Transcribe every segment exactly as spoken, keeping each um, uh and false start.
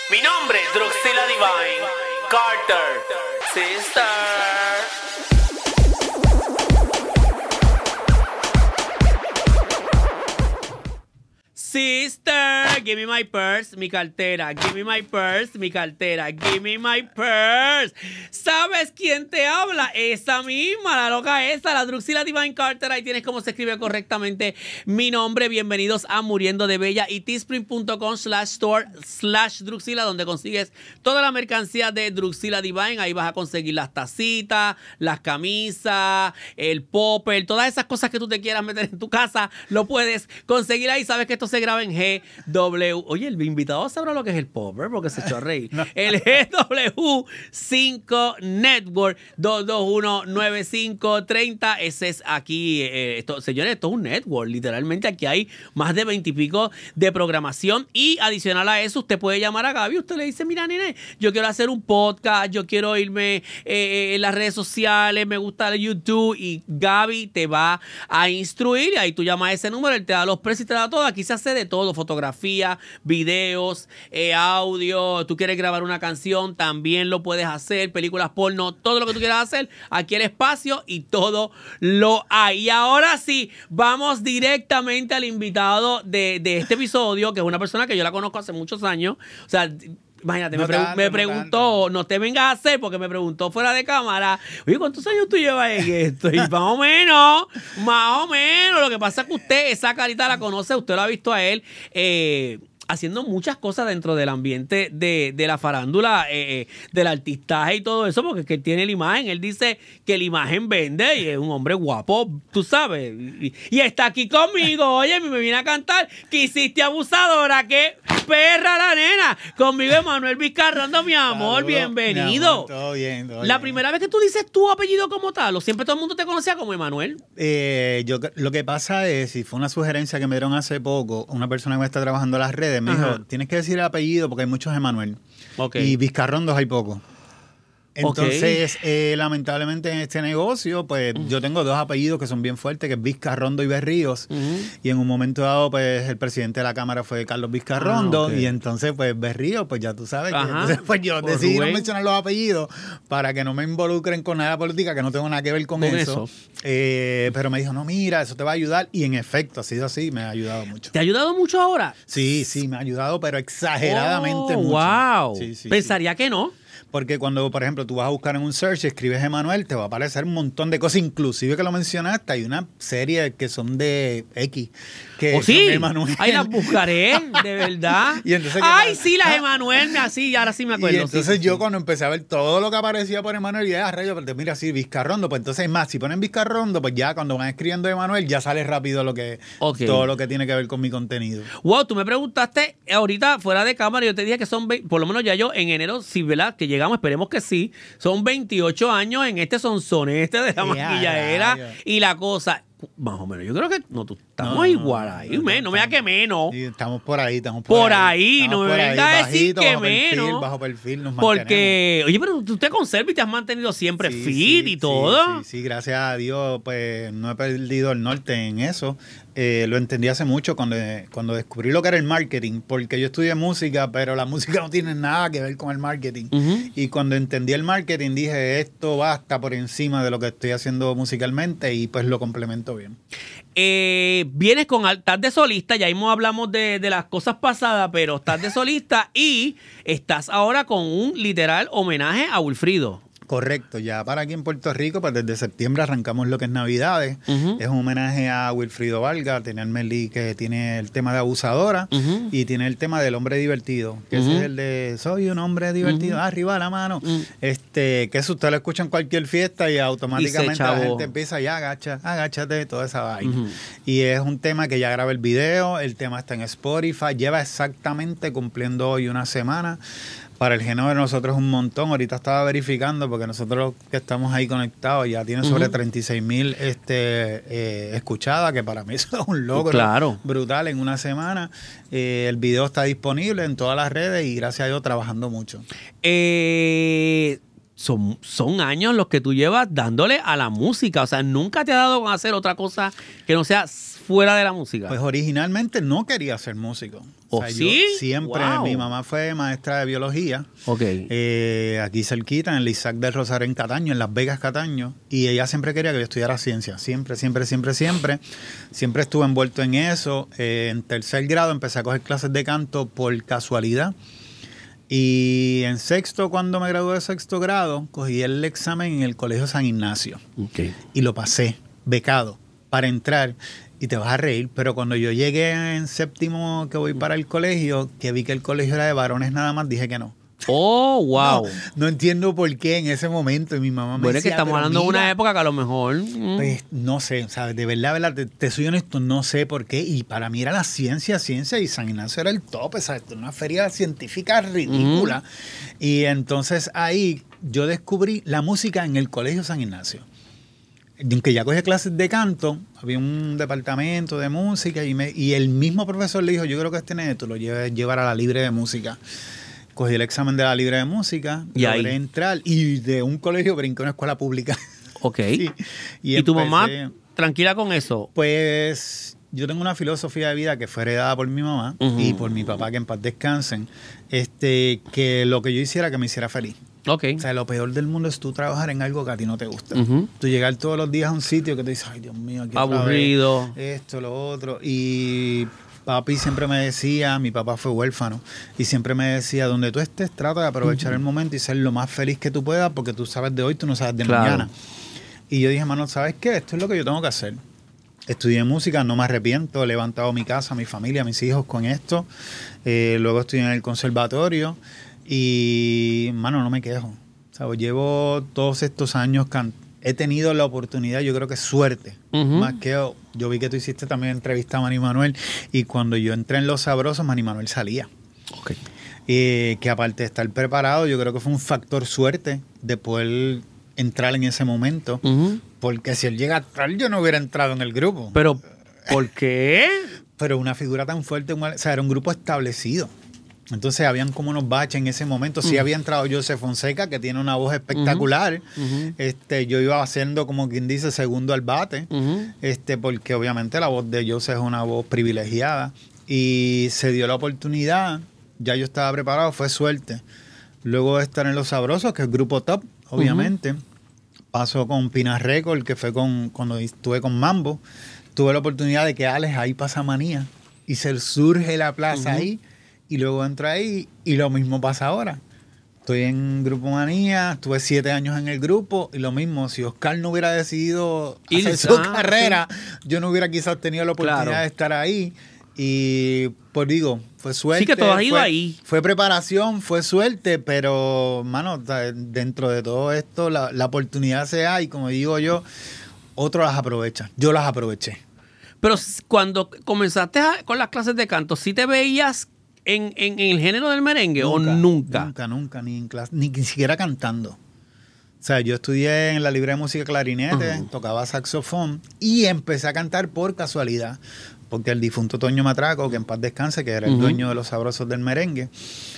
Mi nombre es Druxila Divine Carter, sister. Sister, give me my purse, mi cartera. Give me my purse, mi cartera. Give me my purse. ¿Sabes quién te habla? Esa misma, la loca esa, la Druxila Divine Carter. Ahí tienes cómo se escribe correctamente mi nombre. Bienvenidos a Muriendo de Bella y teespring.com slash store slash Druxila, donde consigues toda la mercancía de Druxila Divine. Ahí vas a conseguir las tacitas, las camisas, el popper, todas esas cosas que tú te quieras meter en tu casa, lo puedes conseguir ahí. Sabes que esto se graba en G W. Oye, el invitado sabrá lo que es el popper porque se echó a reír. No. El G W cinco Network dos dos uno nueve cinco tres cero. Ese es aquí, eh, esto, señores, esto es un network. Literalmente aquí hay más de veinte y pico de programación. Y adicional a eso, usted puede llamar a Gaby. Usted le dice, mira, nene, yo quiero hacer un podcast, yo quiero irme eh, en las redes sociales, me gusta YouTube. Y Gaby te va a instruir. Y ahí tú llamas a ese número, él te da los precios y te da todo. Aquí se hace de todo, fotografía, videos, eh, audio. Tú quieres grabar una canción, también lo puedes hacer, películas porno, todo lo que tú quieras hacer, aquí el espacio y todo lo hay. Y ahora sí, vamos directamente al invitado de, de este episodio, que es una persona que yo la conozco hace muchos años. O sea, imagínate, no me, tanto, me preguntó, no, no te vengas a hacer, porque me preguntó fuera de cámara, oye, ¿cuántos años tú llevas en esto? Y más o menos, más o menos. Lo que pasa es que usted, esa carita la conoce, usted lo ha visto a él, eh, haciendo muchas cosas dentro del ambiente de, de la farándula, eh, del artistaje y todo eso, porque es que él tiene la imagen. Él dice que la imagen vende y es un hombre guapo, tú sabes. Y, y está aquí conmigo, oye, me viene a cantar que hiciste abusadora, que perra la nena. Conmigo Emanuel Vizcarrondo, mi amor, Saludos, bienvenido. Mi amor, todo bien, todo la bien. Primera vez que tú dices tu apellido como tal, o siempre todo el mundo te conocía como Emanuel. Eh, yo, lo que pasa es, y fue una sugerencia que me dieron hace poco, una persona que me está trabajando en las redes, me Ajá. dijo, tienes que decir el apellido porque hay muchos Emanuel. Okay. Y Vizcarrondos hay pocos. Entonces, okay. eh, lamentablemente en este negocio, pues uh-huh. yo tengo dos apellidos que son bien fuertes, que es Vizcarrondo y Berríos. Uh-huh. Y en un momento dado, pues el presidente de la Cámara fue Carlos Vizcarrondo. Ah, okay. Y entonces, pues Berríos, pues ya tú sabes. Que, entonces, pues yo Por decidí Rubén. no mencionar los apellidos para que no me involucren con nada política, que no tengo nada que ver con, con eso. eso. Eh, pero me dijo, no, mira, eso te va a ayudar. Y en efecto, ha sido así, me ha ayudado mucho. ¿Te ha ayudado mucho ahora? Sí, sí, me ha ayudado, pero exageradamente oh, mucho. ¡Wow! Sí, sí, Pensaría sí. que no. Porque cuando, por ejemplo, tú vas a buscar en un search y escribes Emanuel, te va a aparecer un montón de cosas, inclusive que lo mencionaste, hay una serie que son de X. Que ¿Oh, sí? Emanuel. Ahí las buscaré, de verdad. Y entonces, Ay, sí, las Emanuel, así, ahora sí me acuerdo. Y entonces sí, yo sí. cuando empecé a ver todo lo que aparecía por Emanuel, y ah, rayo, pero mira, sí, Vizcarrondo, pues entonces es más, si ponen Vizcarrondo, pues ya cuando van escribiendo Emanuel, ya sale rápido lo que okay. todo lo que tiene que ver con mi contenido. Wow, tú me preguntaste ahorita fuera de cámara, yo te dije que son, por lo menos ya yo en enero, sí, ¿verdad? Que llegamos, esperemos que sí, son veintiocho años en este sonsonete de la yeah, maquilladera yeah, yeah. y la cosa. Más o menos, yo creo que no, tú, estamos no, igual ahí, no, no, no me digas que menos. Sí, estamos por ahí, estamos por, por ahí. ahí, no me vengas a decir que bajo menos. Perfil, bajo perfil, nos porque, oye, pero tú te conservas y te has mantenido siempre sí, fit sí, y todo. Sí, sí, sí, gracias a Dios, pues no he perdido el norte en eso. Eh, lo entendí hace mucho cuando, cuando descubrí lo que era el marketing, porque yo estudié música, pero la música no tiene nada que ver con el marketing. Uh-huh. Y cuando entendí el marketing dije, esto va hasta por encima de lo que estoy haciendo musicalmente y pues lo complemento bien. Eh, vienes con estás de solista, ya mismo hablamos de, de las cosas pasadas, pero estás de solista y estás ahora con un literal homenaje a Wilfrido. Correcto, ya para aquí en Puerto Rico, pues desde septiembre arrancamos lo que es Navidades. Uh-huh. Es un homenaje a Wilfrido Vargas, tiene el Melí que tiene el tema de Abusadora uh-huh. y tiene el tema del hombre divertido, que uh-huh. ese es el de soy un hombre divertido, uh-huh. arriba la mano. Uh-huh. Este, que eso usted lo escucha en cualquier fiesta y automáticamente y la gente empieza ya agacha, agáchate, toda esa vaina. Uh-huh. Y es un tema que ya grabé el video, el tema está en Spotify, lleva exactamente cumpliendo hoy una semana. Para el género de nosotros es un montón. Ahorita estaba verificando porque nosotros que estamos ahí conectados ya tiene sobre uh-huh. treinta y seis mil este, eh, escuchadas, que para mí eso es un logro claro. brutal en una semana. Eh, el video está disponible en todas las redes y gracias a Dios trabajando mucho. Eh... Son, son años los que tú llevas dándole a la música. O sea, nunca te ha dado con hacer otra cosa que no sea fuera de la música? Pues originalmente no quería ser músico. ¿Oh, sí? Yo siempre, Wow. mi mamá fue maestra de biología. Ok. Eh, aquí cerquita, en el Isaac del Rosario en Cataño, en Las Vegas, Cataño. Y ella siempre quería que yo estudiara ciencia. Siempre, siempre, siempre, siempre. Siempre estuve envuelto en eso. Eh, en tercer grado empecé a coger clases de canto por casualidad. Y en sexto, cuando me gradué de sexto grado, cogí el examen en el Colegio San Ignacio. Ok. Y lo pasé, becado, para entrar. Y te vas a reír, pero cuando yo llegué en séptimo, que voy para el colegio, que vi que el colegio era de varones nada más, dije que no. Oh, wow. No, no entiendo por qué en ese momento. Y mi mamá me Bueno, es que decía, estamos "Pero hablando de una mira". época que a lo mejor... mm, Pues no sé, ¿sabes? De verdad, verdad, te, te soy honesto, no sé por qué. Y para mí era la ciencia, ciencia, y San Ignacio era el tope, ¿sabes? Una feria científica ridícula. Y entonces ahí yo descubrí la música en el Colegio San Ignacio. Aunque ya cogí clases de canto, había un departamento de música y, me, y el mismo profesor le dijo, yo creo que este neto lo lleve llevar a la libre de música. Cogí el examen de la libre de música, y logré ahí entrar y de un colegio brinqué a una escuela pública. Ok. Sí. ¿Y, Y tu mamá empecé- tranquila con eso? Pues yo tengo una filosofía de vida que fue heredada por mi mamá Ujú. y por mi papá, que en paz descansen, este, que lo que yo hiciera que me hiciera feliz. Ok. O sea, lo peor del mundo es tú trabajar en algo que a ti no te gusta. Ujú. Tú llegar todos los días a un sitio que te dices, ay Dios mío, aquí otra vez, Aburrido. esto, lo otro. Y papi siempre me decía, mi papá fue huérfano, y siempre me decía, donde tú estés, trata de aprovechar el momento y ser lo más feliz que tú puedas, porque tú sabes de hoy, tú no sabes de Claro. mañana. Y yo dije, mano, ¿sabes qué? Esto es lo que yo tengo que hacer. Estudié música, no me arrepiento, he levantado mi casa, mi familia, mis hijos con esto. Eh, luego estudié en el conservatorio y, mano, no me quejo. O sea, llevo todos estos años, can- he tenido la oportunidad, yo creo que suerte. Ujú. Más que yo vi que tú hiciste también entrevista a Manny Manuel y cuando yo entré en Los Sabrosos, Manny Manuel salía. Ok. Eh, que aparte de estar preparado, yo creo que fue un factor suerte de poder entrar en ese momento. Ujú. Porque si él llega a entrar, yo no hubiera entrado en el grupo. Pero, ¿por qué? Pero una figura tan fuerte, o sea, era un grupo establecido. Entonces habían como unos baches en ese momento. Sí había entrado Joseph Fonseca, que tiene una voz espectacular. Ujú. Este, yo iba haciendo, como quien dice, segundo al bate. Ujú. Este, porque obviamente la voz de Joseph es una voz privilegiada. Y se dio la oportunidad. Ya yo estaba preparado, fue suerte. Luego de estar en Los Sabrosos, que es el grupo top, obviamente. Pasó con Pinas Record, que fue con cuando estuve con Mambo. Tuve la oportunidad de que Alex ahí pasa manía. Y se surge la plaza Ujú. ahí. Y luego entra ahí y lo mismo pasa ahora. Estoy en Grupo Manía, estuve siete años en el grupo y lo mismo, si Oscar no hubiera decidido Y hacer listo, su ah, carrera, yo no hubiera quizás tenido la oportunidad Claro. de estar ahí. Y pues digo, fue suerte. Sí que todo has ido fue, ahí. Fue preparación, fue suerte, pero, mano, ta- dentro de todo esto, la, la oportunidad se da y como digo yo, otros las aprovechan. Yo las aproveché. Pero s- cuando comenzaste a- con las clases de canto, ¿sí te veías en, en- en el género del merengue o nunca? Nunca, nunca, ni en clase, ni, ni siquiera cantando. O sea, yo estudié en la Libre de Música Clarinete, Ujú. tocaba saxofón y empecé a cantar por casualidad, porque el difunto Toño Matraco, que en paz descanse, que era el Ujú. dueño de Los Sabrosos del Merengue,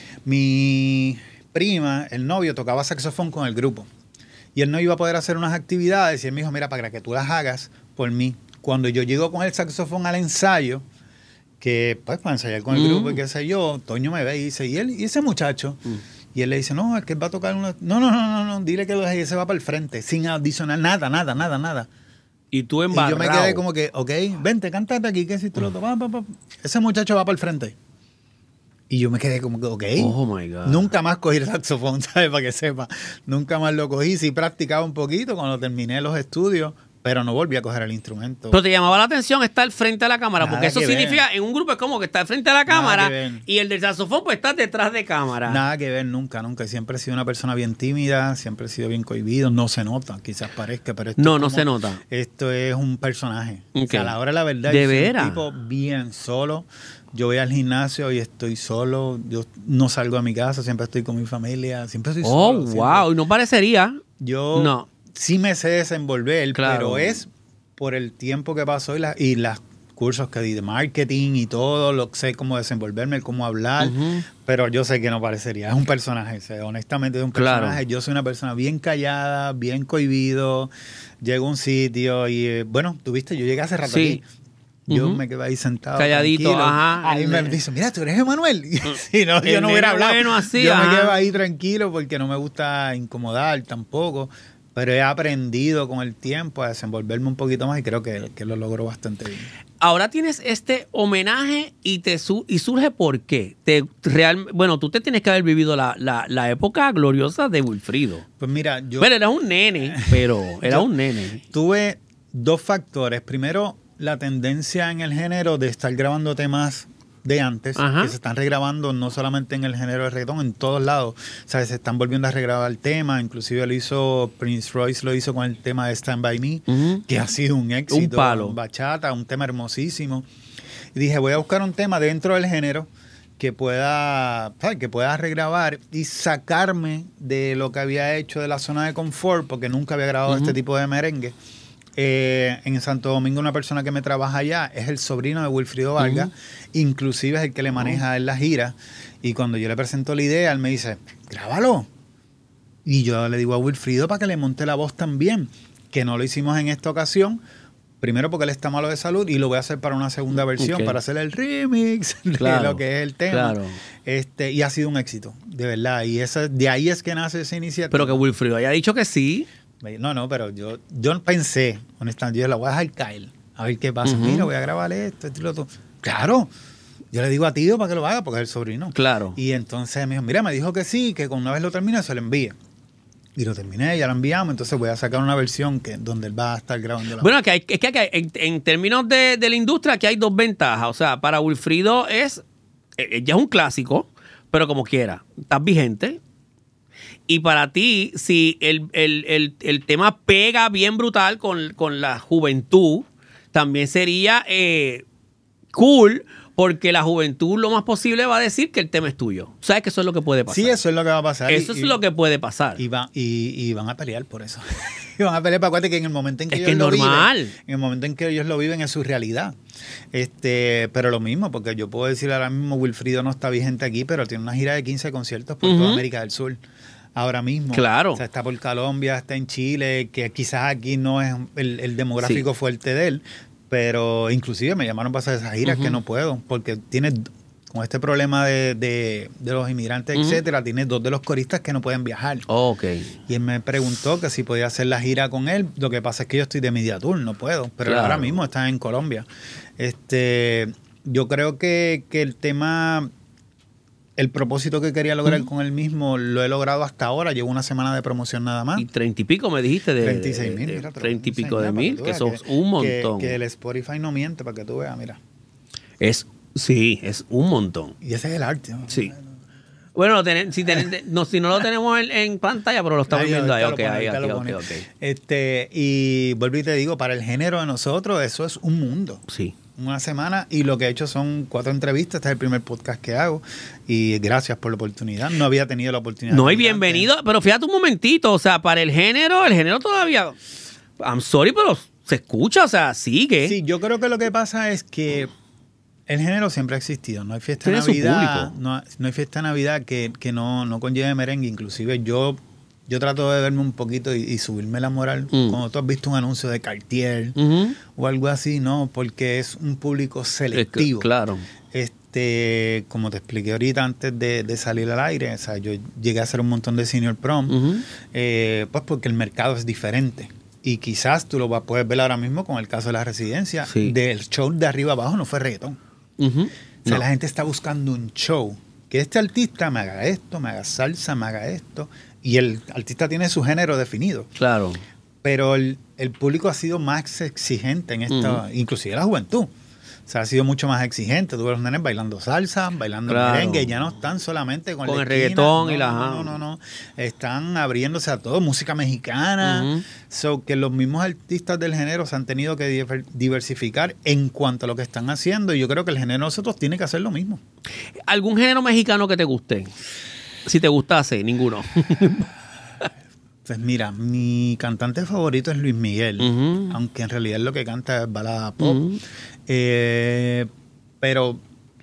mi prima, el novio, tocaba saxofón con el grupo. Y él no iba a poder hacer unas actividades y él me dijo, mira, para que tú las hagas por mí. Cuando yo llego con el saxofón al ensayo, que pues para ensayar con el Mm. grupo y qué sé yo, Toño me ve y dice, ¿y él? ¿Y ese muchacho? Mm. Y él le dice, no, es que él va a tocar una... No, no, no, no, no, dile que lo deje y ese va para el frente, sin adicionar nada, nada, nada, nada. Y tú Y embarrado. yo me quedé como que, ok, vente, cántate aquí, que si tú lo tocas, pa, pa, pa. Ese muchacho va para el frente. Y yo me quedé como que, ok. Oh, my God. Nunca más cogí el saxofón, ¿sabes? Para que sepa. Nunca más lo cogí. Sí practicaba un poquito cuando terminé los estudios, pero no volví a coger el instrumento. Pero te llamaba la atención estar frente a la cámara, Nada porque eso que ver. significa, en un grupo es como que estar frente a la Nada cámara que ver. y el del saxofón pues está detrás de cámara. Nada que ver, nunca, nunca. Siempre he sido una persona bien tímida, siempre he sido bien cohibido. No se nota, quizás parezca, pero esto No, es no como- se nota. Esto es un personaje. Ok. O sea, a la hora de la verdad, ¿De yo soy veras? un tipo bien solo. Yo voy al gimnasio y estoy solo. Yo no salgo de mi casa, siempre estoy con mi familia, siempre estoy Oh, solo. siempre. wow. Y no parecería. Yo No. sí me sé desenvolver, Claro. pero es por el tiempo que pasó y, la, y los cursos que di de marketing y todo, lo sé cómo desenvolverme, cómo hablar, Ujú. pero yo sé que no parecería, es un personaje, o sea, honestamente es un Claro. personaje. Yo soy una persona bien callada, bien cohibido, llego a un sitio y, eh, bueno, tuviste, yo llegué hace rato Sí. aquí. Yo Ujú. me quedo ahí sentado. Calladito, tranquilo. ajá. Ahí me dice, mira, tú eres Emanuel. Y si no, yo El no hubiera nene hablado. bueno así, yo ajá. me quedo ahí tranquilo porque no me gusta incomodar tampoco. Pero he aprendido con el tiempo a desenvolverme un poquito más y creo que, que lo logro bastante bien. Ahora tienes este homenaje y te su y surge por qué. Te, real, bueno, tú te tienes que haber vivido la, la, la época gloriosa de Wilfrido. Pues mira, yo Bueno, era un nene, pero era Yo- un nene. tuve dos factores. Primero, la tendencia en el género de estar grabando temas de antes, Ajá. que se están regrabando no solamente en el género de reggaetón, en todos lados. O sea, se están volviendo a regrabar temas. Inclusive lo hizo Prince Royce, lo hizo con el tema de Stand By Me, Ujú. que ha sido un éxito. Un palo. Bachata, un tema hermosísimo. Y dije, voy a buscar un tema dentro del género que pueda, ¿sabes? Que pueda regrabar y sacarme de lo que había hecho de la zona de confort, porque nunca había grabado Ujú. este tipo de merengue. Eh, en Santo Domingo una persona que me trabaja allá es el sobrino de Wilfrido Vargas, Ujú. inclusive es el que le maneja en la gira, y cuando yo le presento la idea, él me dice, grábalo. Y yo le digo a Wilfrido para que le monte la voz también, que no lo hicimos en esta ocasión, primero porque él está malo de salud y lo voy a hacer para una segunda versión, Ok. para hacer el remix de Claro, lo que es el tema. claro. Este, y ha sido un éxito, de verdad, y esa, de ahí es que nace esa iniciativa. Pero que Wilfrido haya dicho que sí. No, no, pero yo, yo pensé, honestamente, yo la voy a dejar caer. A ver qué pasa. Ujú. Mira, voy a grabar esto, esto y lo otro. Claro. Yo le digo a tío para que lo haga, porque es el sobrino. Claro. Y entonces me dijo, mira, me dijo que sí, que con una vez lo termine, se lo envíe. Y lo terminé, ya lo enviamos, entonces voy a sacar una versión que donde él va a estar grabando la Bueno, que hay, es que hay- en, en términos de, de la industria aquí hay dos ventajas. O sea, para Wilfrido es, eh, ya es un clásico, pero como quiera, estás vigente. Y para ti, si el, el- el- el tema pega bien brutal con, con la juventud, también sería eh, cool, porque la juventud lo más posible va a decir que el tema es tuyo. ¿Sabes que eso es lo que puede pasar? Sí, eso es lo que va a pasar. Eso y, es lo que puede pasar. Y, va- y, y van a pelear por eso. Y van a pelear para acuérdate que en el momento en que Es ellos que es lo normal. viven, en el momento en que ellos lo viven es su realidad. Este, pero lo mismo, porque yo puedo decir ahora mismo, Wilfrido no está vigente aquí, pero tiene una gira de quince conciertos por Ujú. toda América del Sur. Ahora mismo. Claro. O sea, está por Colombia, está en Chile, que quizás aquí no es el, el demográfico Sí. fuerte de él, pero inclusive me llamaron para hacer esas giras Ujú. que no puedo, porque tiene, con este problema de, de, de los inmigrantes, Ujú. etcétera, tiene dos de los coristas que no pueden viajar. Ok. Y él me preguntó que si podía hacer la gira con él. Lo que pasa es que yo estoy de media tour, no puedo. Pero Claro. ahora mismo está en Colombia. Este, yo creo que, que el tema, el propósito que quería lograr Ujú. con él mismo, lo he logrado hasta ahora. Llevo una semana de promoción nada más. Y treinta y pico me dijiste de... treinta y seis mil, de- mira, te lo treinta y voy a pico de enseñar para mil, tú que veas eso es un que- montón. Que el Spotify no miente para que tú veas, mira. Es, sí, es un montón. Y ese es el arte, ¿no? Sí. Bueno, lo ten- si, ten- no, si no lo tenemos en, en pantalla, pero lo estamos Ahí, viendo ahí. ahorita Ok, lo pone, ahí, ahorita aquí, lo ok, pone. ok. Este, y vuelvo y te digo, para el género de nosotros, eso es un mundo. Sí. Una semana y lo que he hecho son cuatro entrevistas. Este es el primer podcast que hago y gracias por la oportunidad. No había tenido la oportunidad. No, y antes. bienvenido, pero fíjate un momentito, o sea, para el género, el género todavía, I'm sorry, pero se escucha, o sea, sigue. Sí, yo creo que lo que pasa es que el género siempre ha existido. No hay fiesta de Tiene su Navidad, público. no, no hay fiesta de Navidad que, que no, no conlleve merengue. Inclusive yo, yo trato de verme un poquito y, y subirme la moral. Mm. Cuando tú has visto un anuncio de Cartier Ujú. o algo así, no, porque es un público Es que- selectivo. claro. Este, como te expliqué ahorita antes de, de salir al aire, o sea, yo llegué a hacer un montón de senior prom, Ujú. eh, pues porque el mercado es diferente. Y quizás tú lo vas, puedes ver ahora mismo con el caso de la residencia. Sí. Del show de arriba abajo no fue reggaetón. Ujú. O sea, No. la gente está buscando un show. Que este artista me haga esto, me haga salsa, me haga esto. Y el artista tiene su género definido. Claro. Pero el, el público ha sido más exigente en esta, Ujú. inclusive la juventud. O sea, ha sido mucho más exigente. Tú ves los nenes bailando salsa, bailando Claro. merengue, ya no están solamente con, Con la el esquina. reggaetón no, y la- No, no, no, no. Están abriéndose a todo, música mexicana. Ujú. So que los mismos artistas del género se han tenido que diver- diversificar en cuanto a lo que están haciendo. Y yo creo que el género de nosotros tiene que hacer lo mismo. ¿Algún género mexicano que te guste? Si te gustase, ninguno. Pues mira, mi cantante favorito es Luis Miguel, Ujú. aunque en realidad lo que canta es balada pop. Ujú. Eh, pero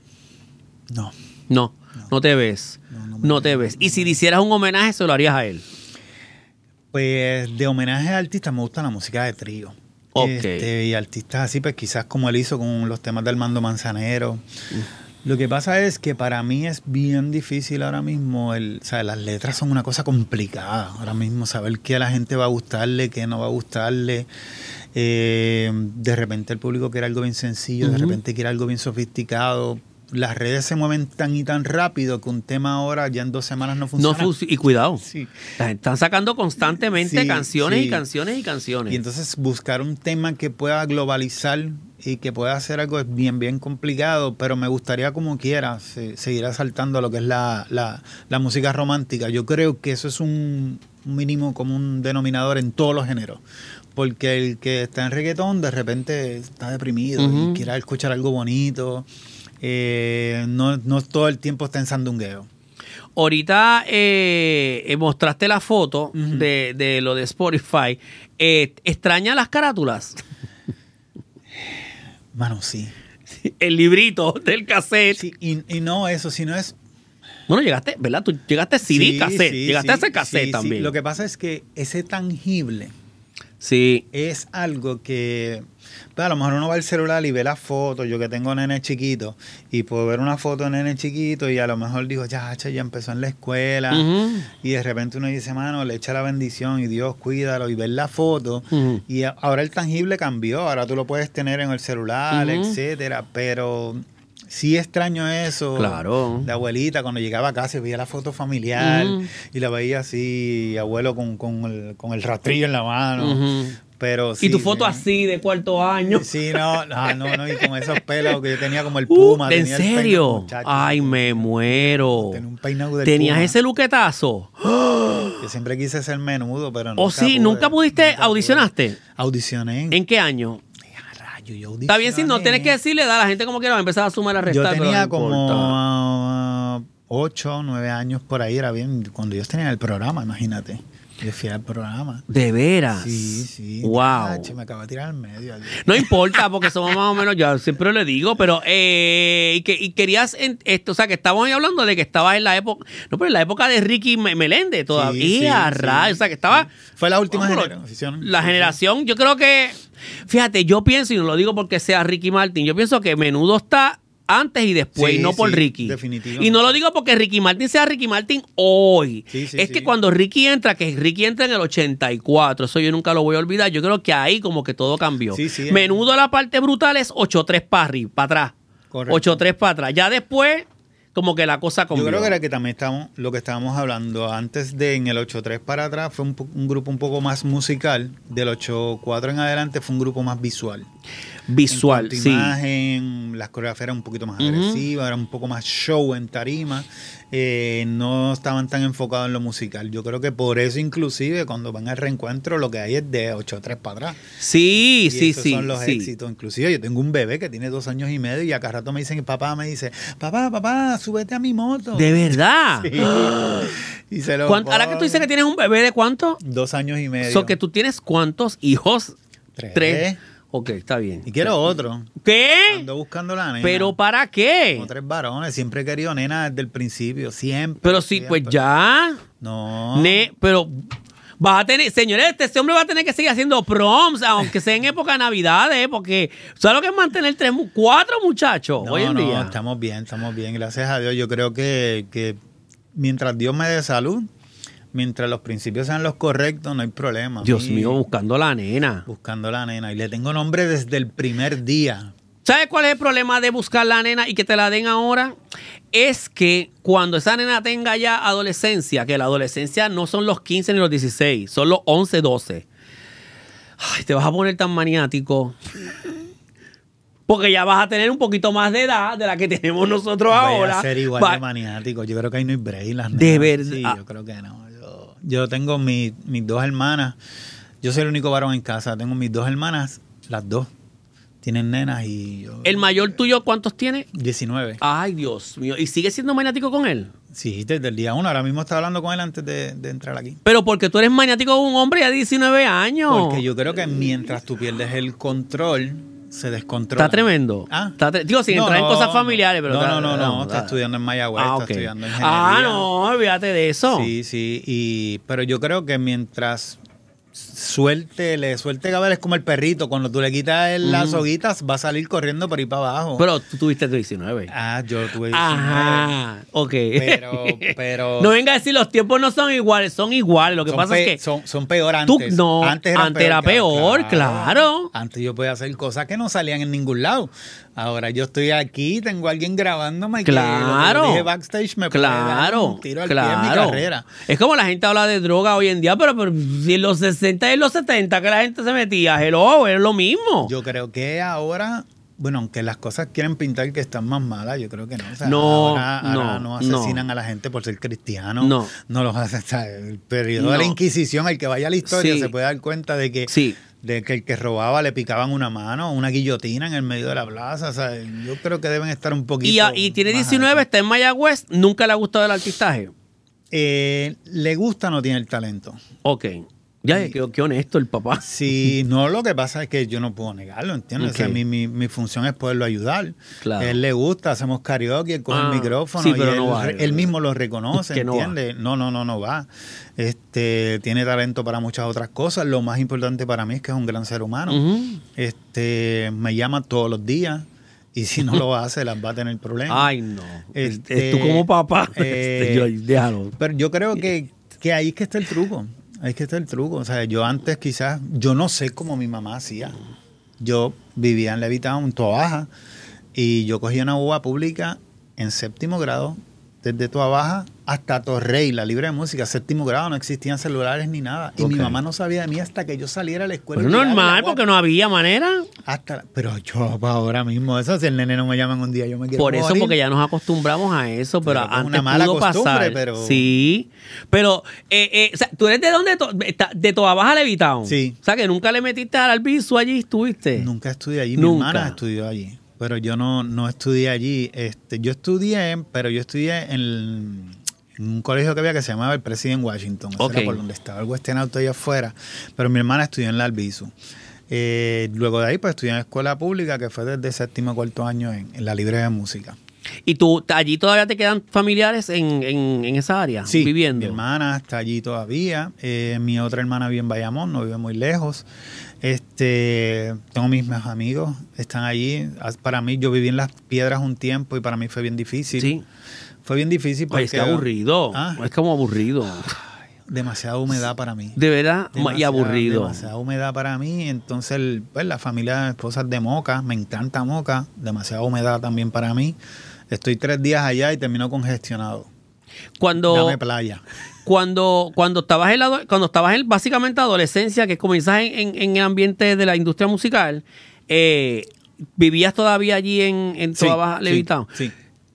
no, No, no te ves. No, no No, me te veo, ves. no Y si le hicieras un homenaje, se lo harías a él. pues de homenaje a artistas me gusta la música de trío. Ok. Este, y artistas así, pues quizás como él hizo con los temas de Armando Manzanero. Mm. Lo que pasa es que para mí es bien difícil ahora mismo, el, o sea, las letras son una cosa complicada. Ahora mismo saber qué a la gente va a gustarle, qué no va a gustarle. Eh, de repente el público quiere algo bien sencillo, uh-huh. de repente quiere algo bien sofisticado. Las redes se mueven tan y tan rápido que un tema ahora ya en dos semanas no funciona. No fun- y cuidado, sí. están sacando constantemente sí, canciones sí. y canciones y canciones. Y entonces buscar un tema que pueda globalizar y que pueda hacer algo es bien, bien complicado, pero me gustaría como quiera se, seguir asaltando a lo que es la, la, la música romántica. Yo creo que eso es un mínimo común denominador en todos los géneros. Porque el que está en reggaetón de repente está deprimido uh-huh. y quiere escuchar algo bonito. Eh, no, no todo el tiempo está en sandungueo. Ahorita eh, mostraste la foto uh-huh. de, de lo de Spotify. Eh, ¿Extraña las carátulas? Mano, sí. El librito del cassette. Sí, y, y no eso, sino es... Bueno, llegaste, ¿verdad? Tú llegaste a C D sí, cassette. Sí, llegaste sí, a ese cassette sí, también. Sí. Lo que pasa es que ese tangible... Sí. Es algo que, pues a lo mejor uno va al celular y ve las fotos, yo que tengo nene chiquito, y puedo ver una foto de nene chiquito y a lo mejor digo, ya, ya empezó en la escuela, uh-huh. y de repente uno dice, mano, le echa la bendición y Dios cuídalo, y ver la foto, uh-huh. y ahora el tangible cambió, ahora tú lo puedes tener en el celular, uh-huh. etcétera, pero... Sí extraño eso, claro. de abuelita, cuando llegaba a casa y veía la foto familiar uh-huh. y la veía así, abuelo con, con, el, con el rastrillo en la mano. Uh-huh. Pero sí, y tu foto ¿eh? así de cuarto año. Sí, no, no, no, no, y con esos pelos que yo tenía como el Puma. Uh, ¿En tenía serio? El muchacho, Ay, sí, me muero. Tenía un peinado del ¿Tenías Puma. ese luquetazo? Yo siempre quise ser menudo, pero no. ¿O sí? Pude, ¿Nunca pudiste? Nunca ¿Audicionaste? Pude. Audicioné. ¿En qué año? Yo, yo Está bien, si no tienes que decirle, da a la gente como quiera, va a empezar a sumar a restar. Yo tenía no como ocho, nueve años por ahí, era bien, cuando ellos tenían el programa, imagínate. Yo fui al programa. ¿De veras? Sí, sí. Wow. Ah, me acaba de tirar al medio. No importa, porque somos más o menos, yo siempre le digo, pero eh, y, que, y querías, en, esto, o sea, que estábamos ahí hablando de que estabas en la época, no, pero en la época de Ricky Meléndez todavía, sí, sí, a rayos, sí, o sea, que estaba... Sí. Fue la última ¿cómo? generación. La generación, yo creo que, fíjate, yo pienso, y no lo digo porque sea Ricky Martin, yo pienso que Menudo está... antes y después, sí, no por sí, Ricky. Definitivamente. Y no lo digo porque Ricky Martin sea Ricky Martin hoy. Sí, sí, es sí. que cuando Ricky entra, que Ricky entra en el ochenta y cuatro, eso yo nunca lo voy a olvidar. Yo creo que ahí como que todo cambió. Sí, sí, Menudo, la parte brutal es ocho tres para arriba, para atrás. Correcto. ocho tres para atrás. Ya después, como que la cosa cambió. Yo creo que era que también estamos, lo que estábamos hablando antes de en el ocho tres para atrás fue un, un grupo un poco más musical. Del ocho cuatro en adelante fue un grupo más visual. Visual, en sí. Imagen, las coreografías eran un poquito más uh-huh. agresivas, era un poco más show en tarima, eh, no estaban tan enfocados en lo musical. Yo creo que por eso inclusive cuando van al reencuentro lo que hay es de ocho tres para atrás. Sí, y sí, esos sí. son los sí. éxitos. Inclusive yo tengo un bebé que tiene dos años y medio y a cada rato me dicen, papá me dice, papá, papá, súbete a mi moto. ¿De verdad? Sí. Y se lo Ahora que tú dices que tienes un bebé, ¿de cuánto? Dos años y medio. So que tú tienes ¿cuántos hijos? Tres. Tres. Ok, está bien. Y quiero otro. ¿Qué? Ando buscando la nena. ¿Pero para qué? Como tres varones. Siempre he querido nena desde el principio. Siempre. Pero sí, siempre. pues ya. No. Ne, pero vas a tener, señores, este hombre va a tener que seguir haciendo proms, aunque sea en época de Navidades, porque ¿sabes lo que es mantener tres, cuatro muchachos No, hoy en no, día? estamos bien, estamos bien. Gracias a Dios. Yo creo que, que mientras Dios me dé salud, mientras los principios sean los correctos, no hay problema. Dios y, mío, buscando la nena. Buscando la nena. Y le tengo nombre desde el primer día. ¿Sabes cuál es el problema de buscar la nena y que te la den ahora? Es que cuando esa nena tenga ya adolescencia, que la adolescencia no son los quince ni los dieciséis, son los once, doce. Ay, te vas a poner tan maniático. Porque ya vas a tener un poquito más de edad de la que tenemos nosotros Voy ahora. a ser igual Va- de maniático. Yo creo que ahí no hay break. Las De nenas. verdad. Sí, yo creo que no. Yo, yo tengo mi- mis dos hermanas. Yo soy el único varón en casa. Tengo mis dos hermanas, las dos tienen nenas y yo... ¿El mayor tuyo cuántos tiene? diecinueve. Ay, Dios mío. ¿Y sigue siendo maniático con él? Sí, desde el día uno. Ahora mismo estaba hablando con él antes de, de entrar aquí. Pero porque tú eres maniático con un hombre ya de diecinueve años. Porque yo creo que mientras tú pierdes el control, se descontrola. Está tremendo. ¿Ah? Está tre- Digo, sin No, entrar en no, cosas familiares, pero... No, está- no, no, no. da- Está estudiando en Mayagüez, Ah, está ok. estudiando ingeniería. Ah, no, olvídate de eso. Sí, sí. Y, pero yo creo que mientras suelte, le suelte cabel es como el perrito. Cuando tú le quitas el, mm. las hoguitas, va a salir corriendo por ahí para abajo. Pero tú tuviste tu diecinueve. Ah, yo tuve diecinueve. Ajá, ok. Pero, pero... No venga a decir, los tiempos no son iguales, son iguales. Lo que pasa pe- es que... Son, son peor antes. Tú, no, antes era antes peor. Era peor claro, claro. Antes yo podía hacer cosas que no salían en ningún lado. Ahora yo estoy aquí, tengo a alguien grabándome. Claro. Que lo que dije backstage me claro, puede dar un tiro al claro. pie en mi carrera. Es como la gente habla de droga hoy en día, pero, pero si en los sesenta y en los setenta que la gente se metía, hello, es lo mismo. Yo creo que ahora... Bueno, aunque las cosas quieren pintar que están más malas, yo creo que no. O sea, no, ahora, ahora no, no asesinan no. a la gente por ser cristiano. No. No los hacen. O sea, el periodo No. de la Inquisición, el que vaya a la historia Sí. se puede dar cuenta de que, Sí. de que el que robaba le picaban una mano, una guillotina en el medio de la plaza. O sea, yo creo que deben estar un poquito. Y, a- y tiene más diecinueve, altos. está en Mayagüez, nunca le ha gustado el artistaje. Eh, le gusta, no tiene el talento. Ok. Ya, qué, qué honesto el papá. Sí, no, lo que pasa es que yo no puedo negarlo, ¿entiendes? Okay. O sea, mi, mi, mi función es poderlo ayudar. Claro. A él le gusta, hacemos karaoke, él coge Ah, el micrófono sí, y pero él, no va, él mismo lo reconoce, que no va. ¿entiendes? No, no, no, no va. Este, tiene talento para muchas otras cosas. Lo más importante para mí es que es un gran ser humano. Ujú. Este, me llama todos los días y si no lo hace, las va a tener problemas. Ay, no. Este, Es tú como papá. eh, Este, yo, déjalo. Pero yo creo que, que ahí es que está el truco. Ahí es que está el truco. O sea, yo antes quizás, yo no sé cómo mi mamá hacía. Yo vivía en Levitown, en Toa Baja, y yo cogía una uva pública en séptimo grado, desde Toa Baja hasta Torrey, la libre de música, séptimo grado, no existían celulares ni nada. Y Ok. mi mamá no sabía de mí hasta que yo saliera a la escuela. Pero y llegara normal, la guapa. porque no había manera. Hasta, pero yo pa' ahora mismo, eso si el nene no me llama un día, yo me quiero Por eso, morir. porque ya nos acostumbramos a eso, pero, Pero es antes una mala pudo costumbre, pasar. pero- Sí, pero eh, eh, o sea, tú eres de dónde, to- de, de Toa Baja Levitown. Sí. O sea, que nunca le metiste al Albizu allí, estuviste. Nunca estudié allí, Nunca. mi hermana estudió allí, pero yo no, no estudié allí. Este, yo estudié, pero yo estudié en, en un colegio que había que se llamaba el President Washington, eso Ok. era por donde estaba el Western Auto allá afuera, pero mi hermana estudió en la Albizu. Eh, luego de ahí pues estudié en escuela pública, que fue desde séptimo a cuarto año en, en la libre de música. ¿Y tú, allí todavía te quedan familiares en, en, en esa área, Sí, viviendo? mi hermana está allí todavía. Eh, mi otra hermana vive en Bayamón, no vive muy lejos. Este, tengo mis mejores amigos, están allí. Para mí, yo viví en Las Piedras un tiempo y para mí fue bien difícil. Sí. Fue bien difícil porque... Oye, es que aburrido. Ah. Es como aburrido. Demasiada humedad para mí. De verdad, y Demasiada- aburrido. Demasiada humedad para mí. Entonces, el- pues, la familia de mi esposa es de Moca. Me encanta Moca. Demasiada humedad también para mí. Estoy tres días allá y termino congestionado. Cuando, Dame playa. cuando, cuando estabas en la, ado- cuando estabas en básicamente adolescencia, que comenzas en, en, en el ambiente de la industria musical, eh, ¿vivías todavía allí en, en Toa Baja sí, Levitown? sí.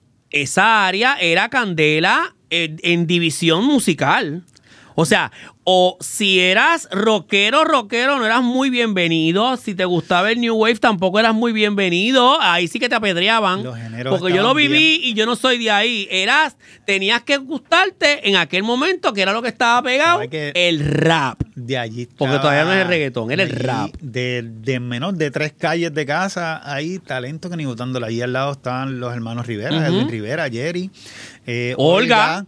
Esa área era candela en, en división musical. O sea, o si eras rockero, rockero, no eras muy bienvenido. Si te gustaba el New Wave, tampoco eras muy bienvenido. Ahí sí que te apedreaban. Los géneros Porque yo lo estaban viví bien. y yo no soy de ahí. Eras, tenías que gustarte en aquel momento, que era lo que estaba pegado, ¿Sabe que- el rap. De allí Porque estaba- todavía no es el reggaetón, era el de allí, rap. De, de menos de tres calles de casa hay talento que ni botándolo. Allí al lado estaban los hermanos Rivera, Ujú. Edwin Rivera, Jerry, eh, Olga.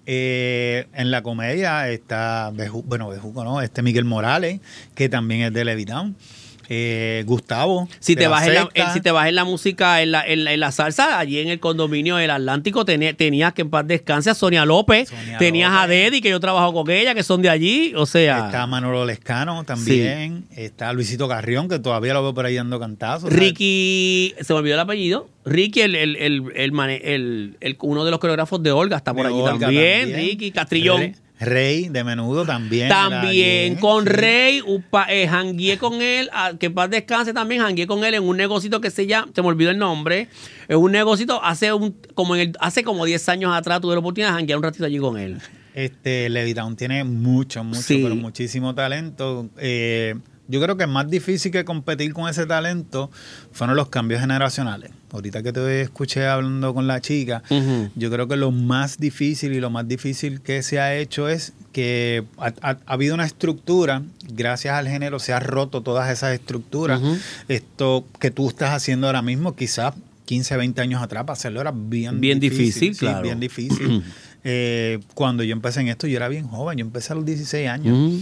eh, en la comedia está, Beju- bueno, Bejuco no, este Miguel Morales, que también es de Levitown. Eh, Gustavo. Si de te, la vas en la, secta. en- si te vas en la música, en la, en la, en la salsa, allí en el condominio del Atlántico tené- tenías que en paz descanse a Sonia López, Sonia tenías a López. Deddy, que yo trabajo con ella, que son de allí, o sea, Está Manolo Lescano también. Está Luisito Carrión, que todavía lo veo por ahí dando cantazos. ¿sabes? Ricky, se me olvidó el apellido, Ricky, el, el, el, el, mane- el- el- uno de los coreógrafos de Olga, está por De allí Olga también, Ricky Castrillón. Rey, Rey de Menudo también. También era con allí, sí. Rey, upa, eh, jangueé con él, a- que en paz descanse también, jangué con él en un negocito que se llama, se me olvidó el nombre, es un negocito, hace un como en el, hace como diez años atrás tuve la oportunidad de janguear un ratito allí con él. Este, Levitown tiene mucho, mucho, Sí. pero muchísimo talento. Eh, yo creo que más difícil que competir con ese talento fueron los cambios generacionales. Ahorita que te escuché hablando con la chica, Ujú. yo creo que lo más difícil y lo más difícil que se ha hecho es que ha, ha- ha habido una estructura, gracias al género se ha roto todas esas estructuras. Ujú. Esto que tú estás haciendo ahora mismo, quizás quince, veinte años atrás, para hacerlo era bien, Bien difícil, sí, claro. bien difícil. Eh, cuando yo empecé en esto, yo era bien joven, yo empecé a los dieciséis años. Ujú.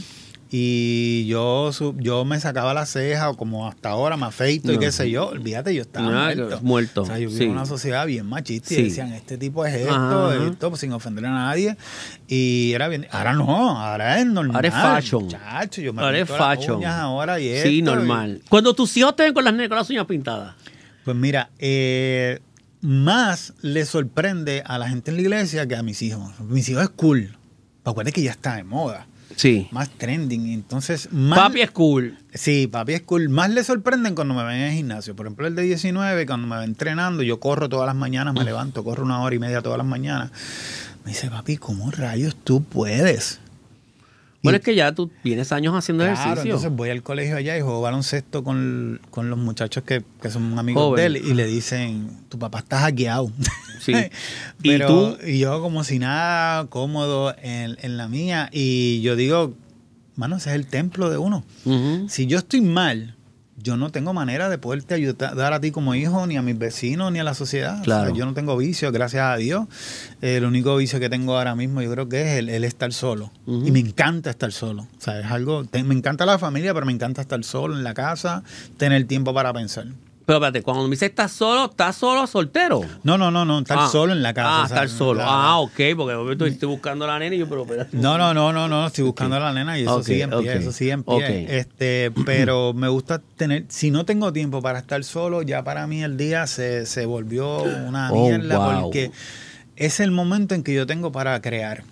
Y yo su- yo me sacaba la ceja, o como hasta ahora me afeito No. y qué sé yo. Olvídate, yo estaba No, muerto. muerto, O sea, yo vivo sí. en una sociedad bien machista Sí. y decían, este tipo es esto, Ajá. esto, pues, sin ofender a nadie. Y era bien. Ahora no, ahora es normal. Ahora es fashion. Chacho, yo me Ahora es pinto las fashion. uñas ahora y Sí, esto, normal. Cuando tus hijos te ven con las, con las uñas pintadas. y- Pues mira, eh, más le sorprende a la gente en la iglesia que a mis hijos. Mis hijos es cool. Acuérdate que ya está de moda. Sí. Más trending. Entonces, más. Papi es cool. Sí, papi es cool. Más le sorprenden cuando me ven en el gimnasio. Por ejemplo, el de diecinueve, cuando me ven entrenando, yo corro todas las mañanas, me levanto, corro una hora y media todas las mañanas. Me dice, papi, ¿cómo rayos tú puedes? Bueno, Y- es que ya tú tienes años haciendo Claro, ejercicio. entonces voy al colegio allá y juego baloncesto con, con los muchachos que, que son amigos Joven. de él y le dicen, tu papá está hackeado. Sí. ¿Y Pero, tú? y yo como si nada, cómodo en, en la mía. Y yo digo, mano, ese es el templo de uno. Ujú. Si yo estoy mal, yo no tengo manera de poderte ayudar a ti como hijo, ni a mis vecinos, ni a la sociedad. Claro. O sea, yo no tengo vicio, gracias a Dios. Eh, el único vicio que tengo ahora mismo yo creo que es el, el estar solo. Ujú. Y me encanta estar solo. O sea, es algo, te- me encanta la familia, pero me encanta estar solo en la casa, tener tiempo para pensar. Pero espérate, cuando me dices estás solo, ¿estás solo soltero? No, no, no, no, estar Ah. solo en la casa. Ah, o sea, estar solo. la- Ah, ok, porque obviamente estoy buscando a la nena y yo, pero espérate. No, no, no, no, no, estoy buscando Ok. a la nena y eso Ok, sigue en pie, ok, eso sigue en pie. ok. Este, pero me gusta tener, si no tengo tiempo para estar solo, ya para mí el día se, se volvió una Oh, mierda wow. porque es el momento en que yo tengo para crear.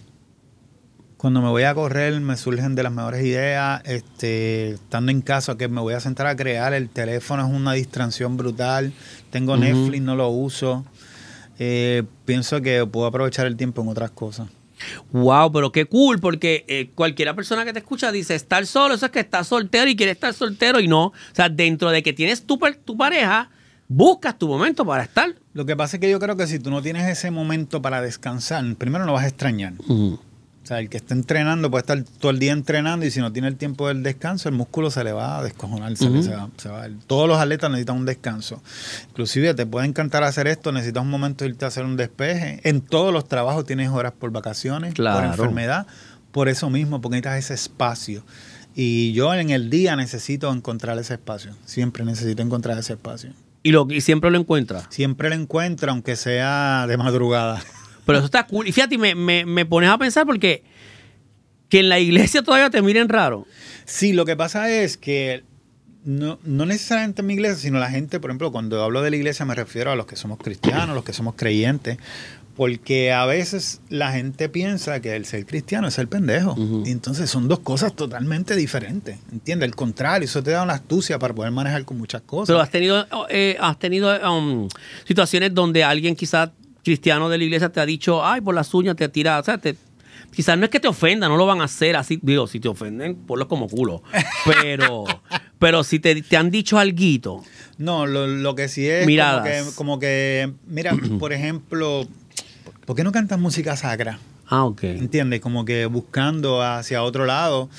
Cuando me voy a correr me surgen de las mejores ideas, este, estando en casa que me voy a sentar a crear, el teléfono es una distracción brutal, tengo Ujú. Netflix, no lo uso, eh, pienso que puedo aprovechar el tiempo en otras cosas. Wow, pero qué cool, porque eh, cualquiera persona que te escucha dice estar solo, eso es que estás soltero y quieres estar soltero y no. O sea, dentro de que tienes tu, per- tu pareja, buscas tu momento para estar. Lo que pasa es que yo creo que si tú no tienes ese momento para descansar, primero no vas a extrañar. O sea, el que está entrenando puede estar todo el día entrenando y si no tiene el tiempo del descanso, el músculo se le va a descojonar. se le- Ujú. se va- se va. Todos los atletas necesitan un descanso. Inclusive te puede encantar hacer esto, necesitas un momento de irte a hacer un despeje. En todos los trabajos tienes horas por vacaciones, por Claro. enfermedad, por eso mismo, porque necesitas ese espacio. Y yo en el día necesito encontrar ese espacio. Siempre necesito encontrar ese espacio. Y, lo, y siempre lo encuentras. Siempre lo encuentro, aunque sea de madrugada. Pero eso está cool. Y fíjate, me, me, me pones a pensar porque que en la iglesia todavía te miren raro. Sí, lo que pasa es que no, no necesariamente en mi iglesia, sino la gente, por ejemplo, cuando hablo de la iglesia me refiero a los que somos cristianos, los que somos creyentes, porque a veces la gente piensa que el ser cristiano es ser pendejo. Ujú. Y entonces son dos cosas totalmente diferentes, ¿entiendes? Al contrario, eso te da una astucia para poder manejar con muchas cosas. Pero has tenido, eh, has tenido um, situaciones donde alguien quizás cristiano de la iglesia te ha dicho, ay, por las uñas te tira, o sea, te, quizás no es que te ofenda, no lo van a hacer así, digo, si te ofenden, ponlos como culo. Pero, pero si te, te han dicho alguito, No, lo, lo que sí es Miradas. como que, como que, mira, por ejemplo, ¿por qué no cantas música sacra? ah, ok. ¿Entiendes? Como que buscando hacia otro lado.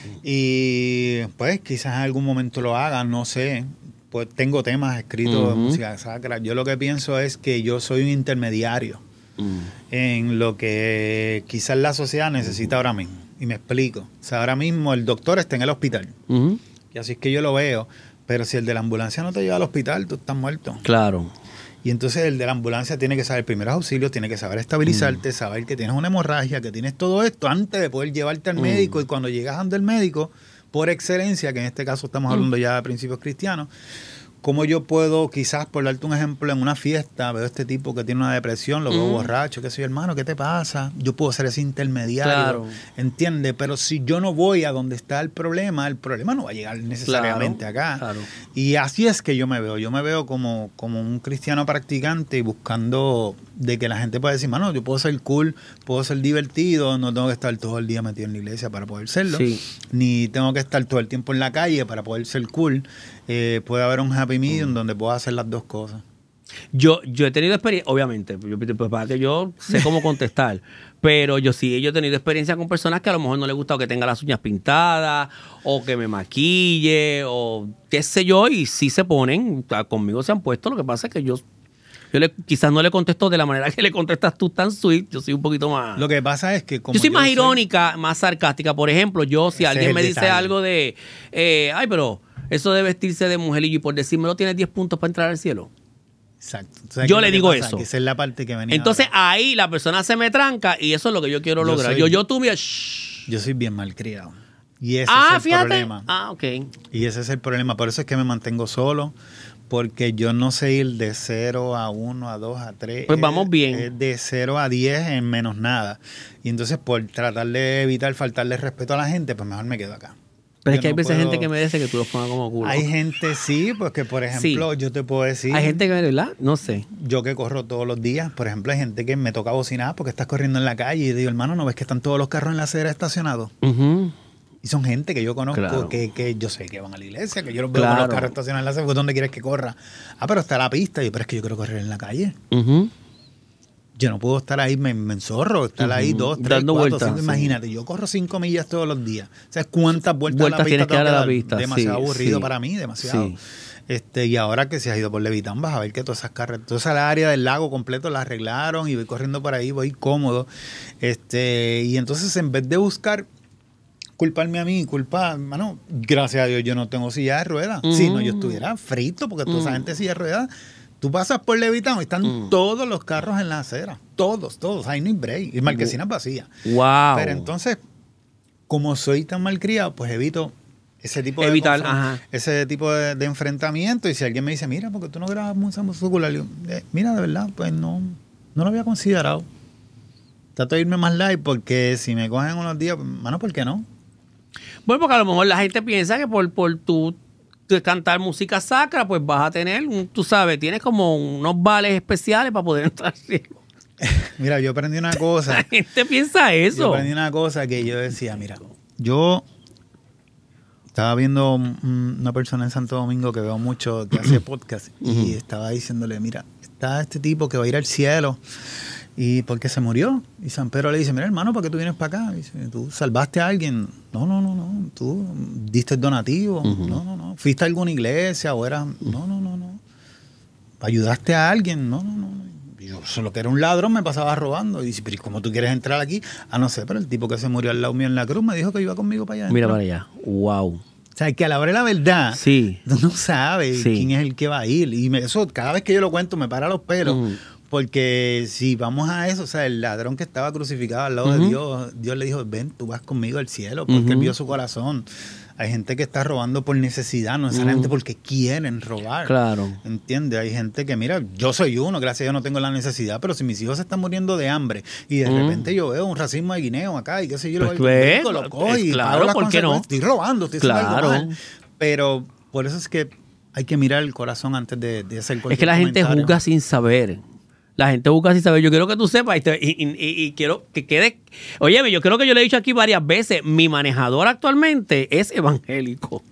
Y pues quizás en algún momento lo haga, no sé. Pues tengo temas escritos de Ujú. música sacra. Yo lo que pienso es que yo soy un intermediario Mm. en lo que quizás la sociedad necesita ahora mismo. Y me explico. O sea, ahora mismo el doctor está en el hospital. Ujú. Y así es que yo lo veo. Pero si el de la ambulancia no te lleva al hospital, tú estás muerto. Claro. Y entonces el de la ambulancia tiene que saber primeros auxilios, tiene que saber estabilizarte, saber que tienes una hemorragia, que tienes todo esto antes de poder llevarte al Mm. médico. Y cuando llegas ante el médico, por excelencia, que en este caso estamos hablando ya de principios cristianos, ¿cómo yo puedo, quizás, por darte un ejemplo, en una fiesta, veo a este tipo que tiene una depresión, lo veo Mm. borracho, que soy hermano, ¿qué te pasa? Yo puedo ser ese intermediario, Claro. ¿entiendes? Pero si yo no voy a donde está el problema, el problema no va a llegar necesariamente acá. Claro. Y así es que yo me veo. Yo me veo como, como un cristiano practicante y buscando de que la gente pueda decir, mano, yo puedo ser cool, puedo ser divertido, no tengo que estar todo el día metido en la iglesia para poder serlo, Sí. ni tengo que estar todo el tiempo en la calle para poder ser cool. Eh, puede haber un happy medium donde pueda hacer las dos cosas. Yo, yo he tenido experiencia, obviamente, yo, pues para que yo sé cómo contestar, pero yo sí, yo he tenido experiencia con personas que a lo mejor no les gusta que tenga las uñas pintadas, o que me maquille, o qué sé yo, y sí se ponen, o sea, conmigo se han puesto, lo que pasa es que yo Yo le, quizás no le contesto de la manera que le contestas tú tan sweet. Yo soy un poquito más... Lo que pasa es que como yo soy yo más soy- irónica, más sarcástica. Por ejemplo, yo si Ese alguien es me el dice detalle. algo de... eh, ay, pero eso de vestirse de mujer y por decírmelo tienes diez puntos para entrar al cielo. Exacto. ¿Sabes Yo qué le es lo que digo pasa? eso. Que esa es la parte que venía Entonces ahora. ahí la persona se me tranca y eso es lo que yo quiero Yo lograr. soy- Yo, yo, tú, mira... shh. Yo soy bien malcriado. Y ese Ah, es el fíjate. problema. Ah, ok. Y ese es el problema. Por eso es que me mantengo solo. Porque yo no sé ir de cero a uno, a dos, a tres. Pues vamos bien. Es de cero a diez en menos nada. Y entonces por tratar de evitar faltarle respeto a la gente, pues mejor me quedo acá. Pero es Yo que hay no veces puedo- gente que me dice que tú los pongas como culo. Hay gente, sí, porque por ejemplo, yo te puedo decir... Hay gente que, ¿verdad? No sé. Yo que corro todos los días, por ejemplo, hay gente que me toca bocinar porque estás corriendo en la calle y digo, hermano, ¿no ves que están todos los carros en la acera estacionados? Ujú. Y son gente que yo conozco, Claro. que, que yo sé que van a la iglesia, que yo los veo Claro. con los carros estacionados en la acera, porque ¿dónde quieres que corra? Ah, pero está la pista. Y yo, pero es que yo quiero correr en la calle. Ujú. Yo no puedo estar ahí, me, me enzorro, estar Ujú. ahí dos, tres, Dando cuatro, vueltas, cinco. sí. Imagínate, yo corro cinco millas todos los días. ¿Sabes cuántas vueltas, Vueltas a la pista tienes que tengo dar a la dar? pista, Demasiado sí, aburrido sí. para mí, demasiado. Sí. Este, y ahora que se has ido por Levitán, vas a ver que todas esas carreras, toda esa área del lago completo la arreglaron y voy corriendo por ahí, voy cómodo. Este, y entonces en vez de buscar culparme a mí, culpar, mano, gracias a Dios yo no tengo silla de ruedas. Mm. Si no, yo estuviera frito, porque toda esa Mm. gente silla de ruedas. Tú pasas por Levitán y están Mm. todos los carros en la acera. Todos, todos. Ahí no hay break. Y marquesinas vacías. Wow. Pero entonces, como soy tan malcriado, pues evito ese tipo de Evitar, confron- ajá. ese tipo de, de enfrentamiento. Y si alguien me dice, mira, porque tú no grabas música musicular, yo, eh, mira, de verdad, pues no, no lo había considerado. Trato de irme más live porque si me cogen unos días, pues, mano, ¿por qué no? Bueno, porque a lo mejor la gente piensa que por, por tu tu cantar música sacra, pues vas a tener, un, tú sabes, tienes como unos vales especiales para poder entrar al cielo. Mira, yo aprendí una cosa. La gente piensa Yo eso. aprendí una cosa que yo decía, mira, yo estaba viendo un- una persona en Santo Domingo que veo mucho, que hace podcast, y estaba diciéndole, mira, está este tipo que va a ir al cielo, y porque se murió. Y San Pedro le dice, mira hermano, ¿por qué tú vienes para acá? Y dice, ¿tú salvaste a alguien? No, no, no, no. ¿Tú diste el donativo? Ujú. No, no, no. ¿Fuiste a alguna iglesia o eras? No, no, no, no. ¿Ayudaste a alguien? No, no, no. Y yo, solo que era un ladrón, me pasaba robando. Y dice, pero ¿y cómo tú quieres entrar aquí? Ah, no sé, pero el tipo que se murió al lado mío en la cruz me dijo que iba conmigo para allá. Mira adentro. para allá. Wow. O sea, que a la hora de la verdad, Sí. tú no sabes Sí. quién es el que va a ir. Y me- eso, cada vez que yo lo cuento, me para los pelos. Ujú. Porque si vamos a eso, o sea, el ladrón que estaba crucificado al lado Ujú. de Dios, Dios le dijo, ven, tú vas conmigo al cielo, porque Ujú. él vio su corazón. Hay gente que está robando por necesidad, no necesariamente Ujú. porque quieren robar. Claro. ¿Entiendes? Hay gente que, mira, yo soy uno, gracias a Dios no tengo la necesidad, pero si mis hijos se están muriendo de hambre y de Ujú. repente yo veo un racismo de guineo acá y qué sé yo, Pues lo ve, lo cojo y es claro, pago las ¿por qué no? consecuencias. Estoy robando, estoy haciendo algo Claro. mal. Pero por eso es que hay que mirar el corazón antes de, de hacer cualquier Es que la gente comentario. juzga sin saber. La gente juzga sin saber. Yo quiero que tú sepas y, te- y- y- y- y quiero que quede... Oye, yo creo que yo le he dicho aquí varias veces, mi manejador actualmente es evangélico.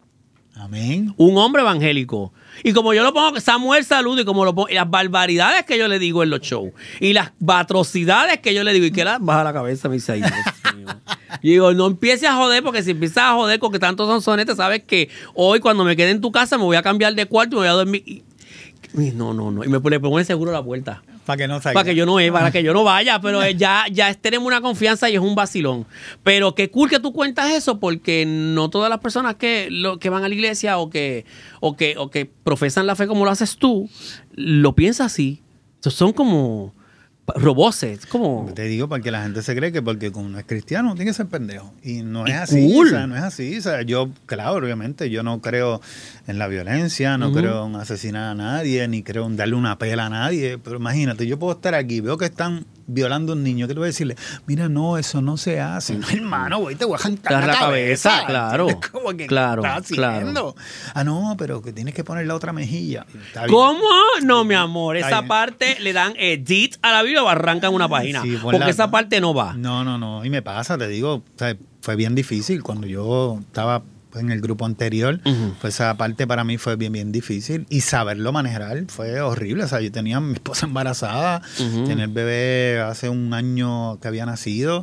Amén. Un hombre evangélico. Y como yo lo pongo, Samuel Saludo, y como lo pongo, y las barbaridades que yo le digo en los shows, y las atrocidades que yo le digo, y que la baja la cabeza, me dice, ay, Dios mío. Y digo, no empieces a joder, porque si empiezas a joder con que tantos son sonetes, sabes que hoy cuando me quede en tu casa me voy a cambiar de cuarto y me voy a dormir. Y- y no, no, no. Y me le pongo el seguro a la puerta. Para que no salga. Para que yo no para que yo no vaya, pero eh, ya, ya es- tenemos una confianza y es un vacilón. Pero qué cool que tú cuentas eso, porque no todas las personas que, lo, que van a la iglesia o que, o que, o que profesan la fe como lo haces tú, lo piensan así. Entonces, son como roboces, como Te digo porque la gente se cree que porque como no es cristiano tiene que ser pendejo. Y no es Y así. cool. O sea, no es así. O sea, yo, claro, obviamente, yo no creo en la violencia, no Ujú. creo en asesinar a nadie, ni creo en darle una pela a nadie. Pero imagínate, yo puedo estar aquí, veo que están violando a un niño, ¿qué le voy a decirle? Mira, no, eso no se hace. No, hermano, güey, te voy a arrancar Dar la, la cabeza, cabeza. claro. ¿Entiendes? Como que, Claro, ¿qué estás claro. haciendo? Ah, no, pero que tienes que poner la otra mejilla. Está bien. ¿cómo? No, mi amor, Está esa bien. parte le dan edit a la Biblia o arrancan una página. Sí, pon porque la- esa parte no va. No, no, no. Y me pasa, te digo, o sea, fue bien difícil cuando yo estaba en el grupo anterior. Ujú. Pues esa parte para mí fue bien, bien difícil. Y saberlo manejar fue horrible. O sea, yo tenía a mi esposa embarazada, Ujú. tenía el bebé hace un año que había nacido.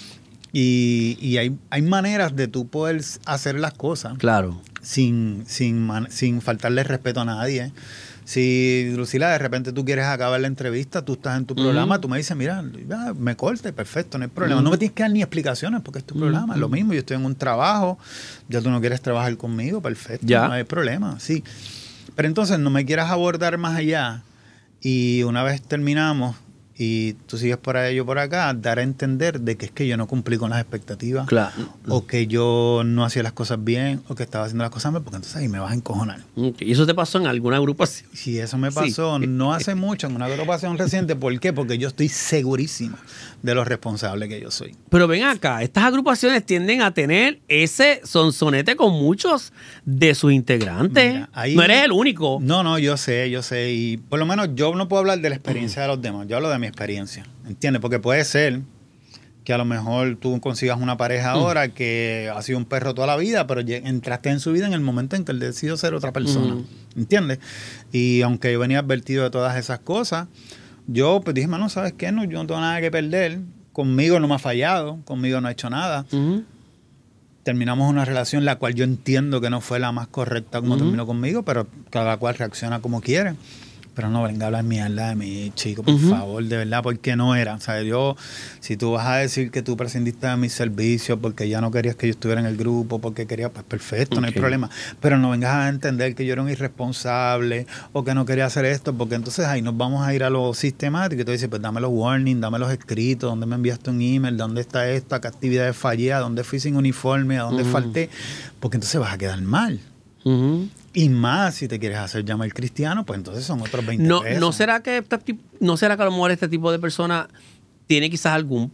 Y, y hay, hay maneras de tú poder hacer las cosas Claro. sin, sin, man- sin faltarle respeto a nadie, Si, Drusila, de repente tú quieres acabar la entrevista, tú estás en tu uh-huh. programa, tú me dices, mira, ya, me corte, perfecto, no hay problema. Uh-huh. No me tienes que dar ni explicaciones porque es tu uh-huh. programa, es lo mismo. Yo estoy en un trabajo, ya tú no quieres trabajar conmigo, perfecto, ya. No hay problema, sí. Pero entonces no me quieras abordar más allá y una vez terminamos y tú sigues por ahí, yo por acá, dar a entender de que es que yo no cumplí con las expectativas, claro. o que yo no hacía las cosas bien, o que estaba haciendo las cosas mal, porque entonces ahí me vas a encojonar. Okay. ¿Y eso te pasó en alguna agrupación? Sí, eso me pasó sí. no hace mucho, en una agrupación reciente. ¿Por qué? Porque yo estoy segurísimo de lo responsable que yo soy. Pero ven acá, estas agrupaciones tienden a tener ese sonsonete con muchos de sus integrantes. Mira, ahí, no eres el único. No, no, yo sé, yo sé, y por lo menos yo no puedo hablar de la experiencia de los demás, yo hablo de mi experiencia, ¿entiendes? Porque puede ser que a lo mejor tú consigas una pareja ahora mm. que ha sido un perro toda la vida, pero entraste en su vida en el momento en que él decidió ser otra persona, mm. ¿entiendes? Y aunque yo venía advertido de todas esas cosas, yo pues dije, mano, ¿sabes qué? No, yo no tengo nada que perder, conmigo no me ha fallado, conmigo no ha hecho nada. Mm. Terminamos una relación la cual yo entiendo que no fue la más correcta como mm. terminó conmigo, pero cada cual reacciona como quiere. Pero no venga a hablar mierda de mí, chico, por uh-huh. favor, de verdad, porque no era. O sea, yo, si tú vas a decir que tú prescindiste de mis servicios porque ya no querías que yo estuviera en el grupo, porque querías, pues perfecto, okay. no hay problema. Pero no vengas a entender que yo era un irresponsable o que no quería hacer esto, porque entonces ahí nos vamos a ir a lo sistemático y tú dices, pues dame los warnings, dame los escritos, dónde me enviaste un email, dónde está esto, a qué actividades fallé, a dónde fui sin uniforme, a dónde uh-huh. falté, porque entonces vas a quedar mal. Uh-huh. Y más si te quieres hacer llamar cristiano, pues entonces son otros veinte no, pesos. ¿No será que no será que a lo mejor este tipo de persona tiene quizás algún,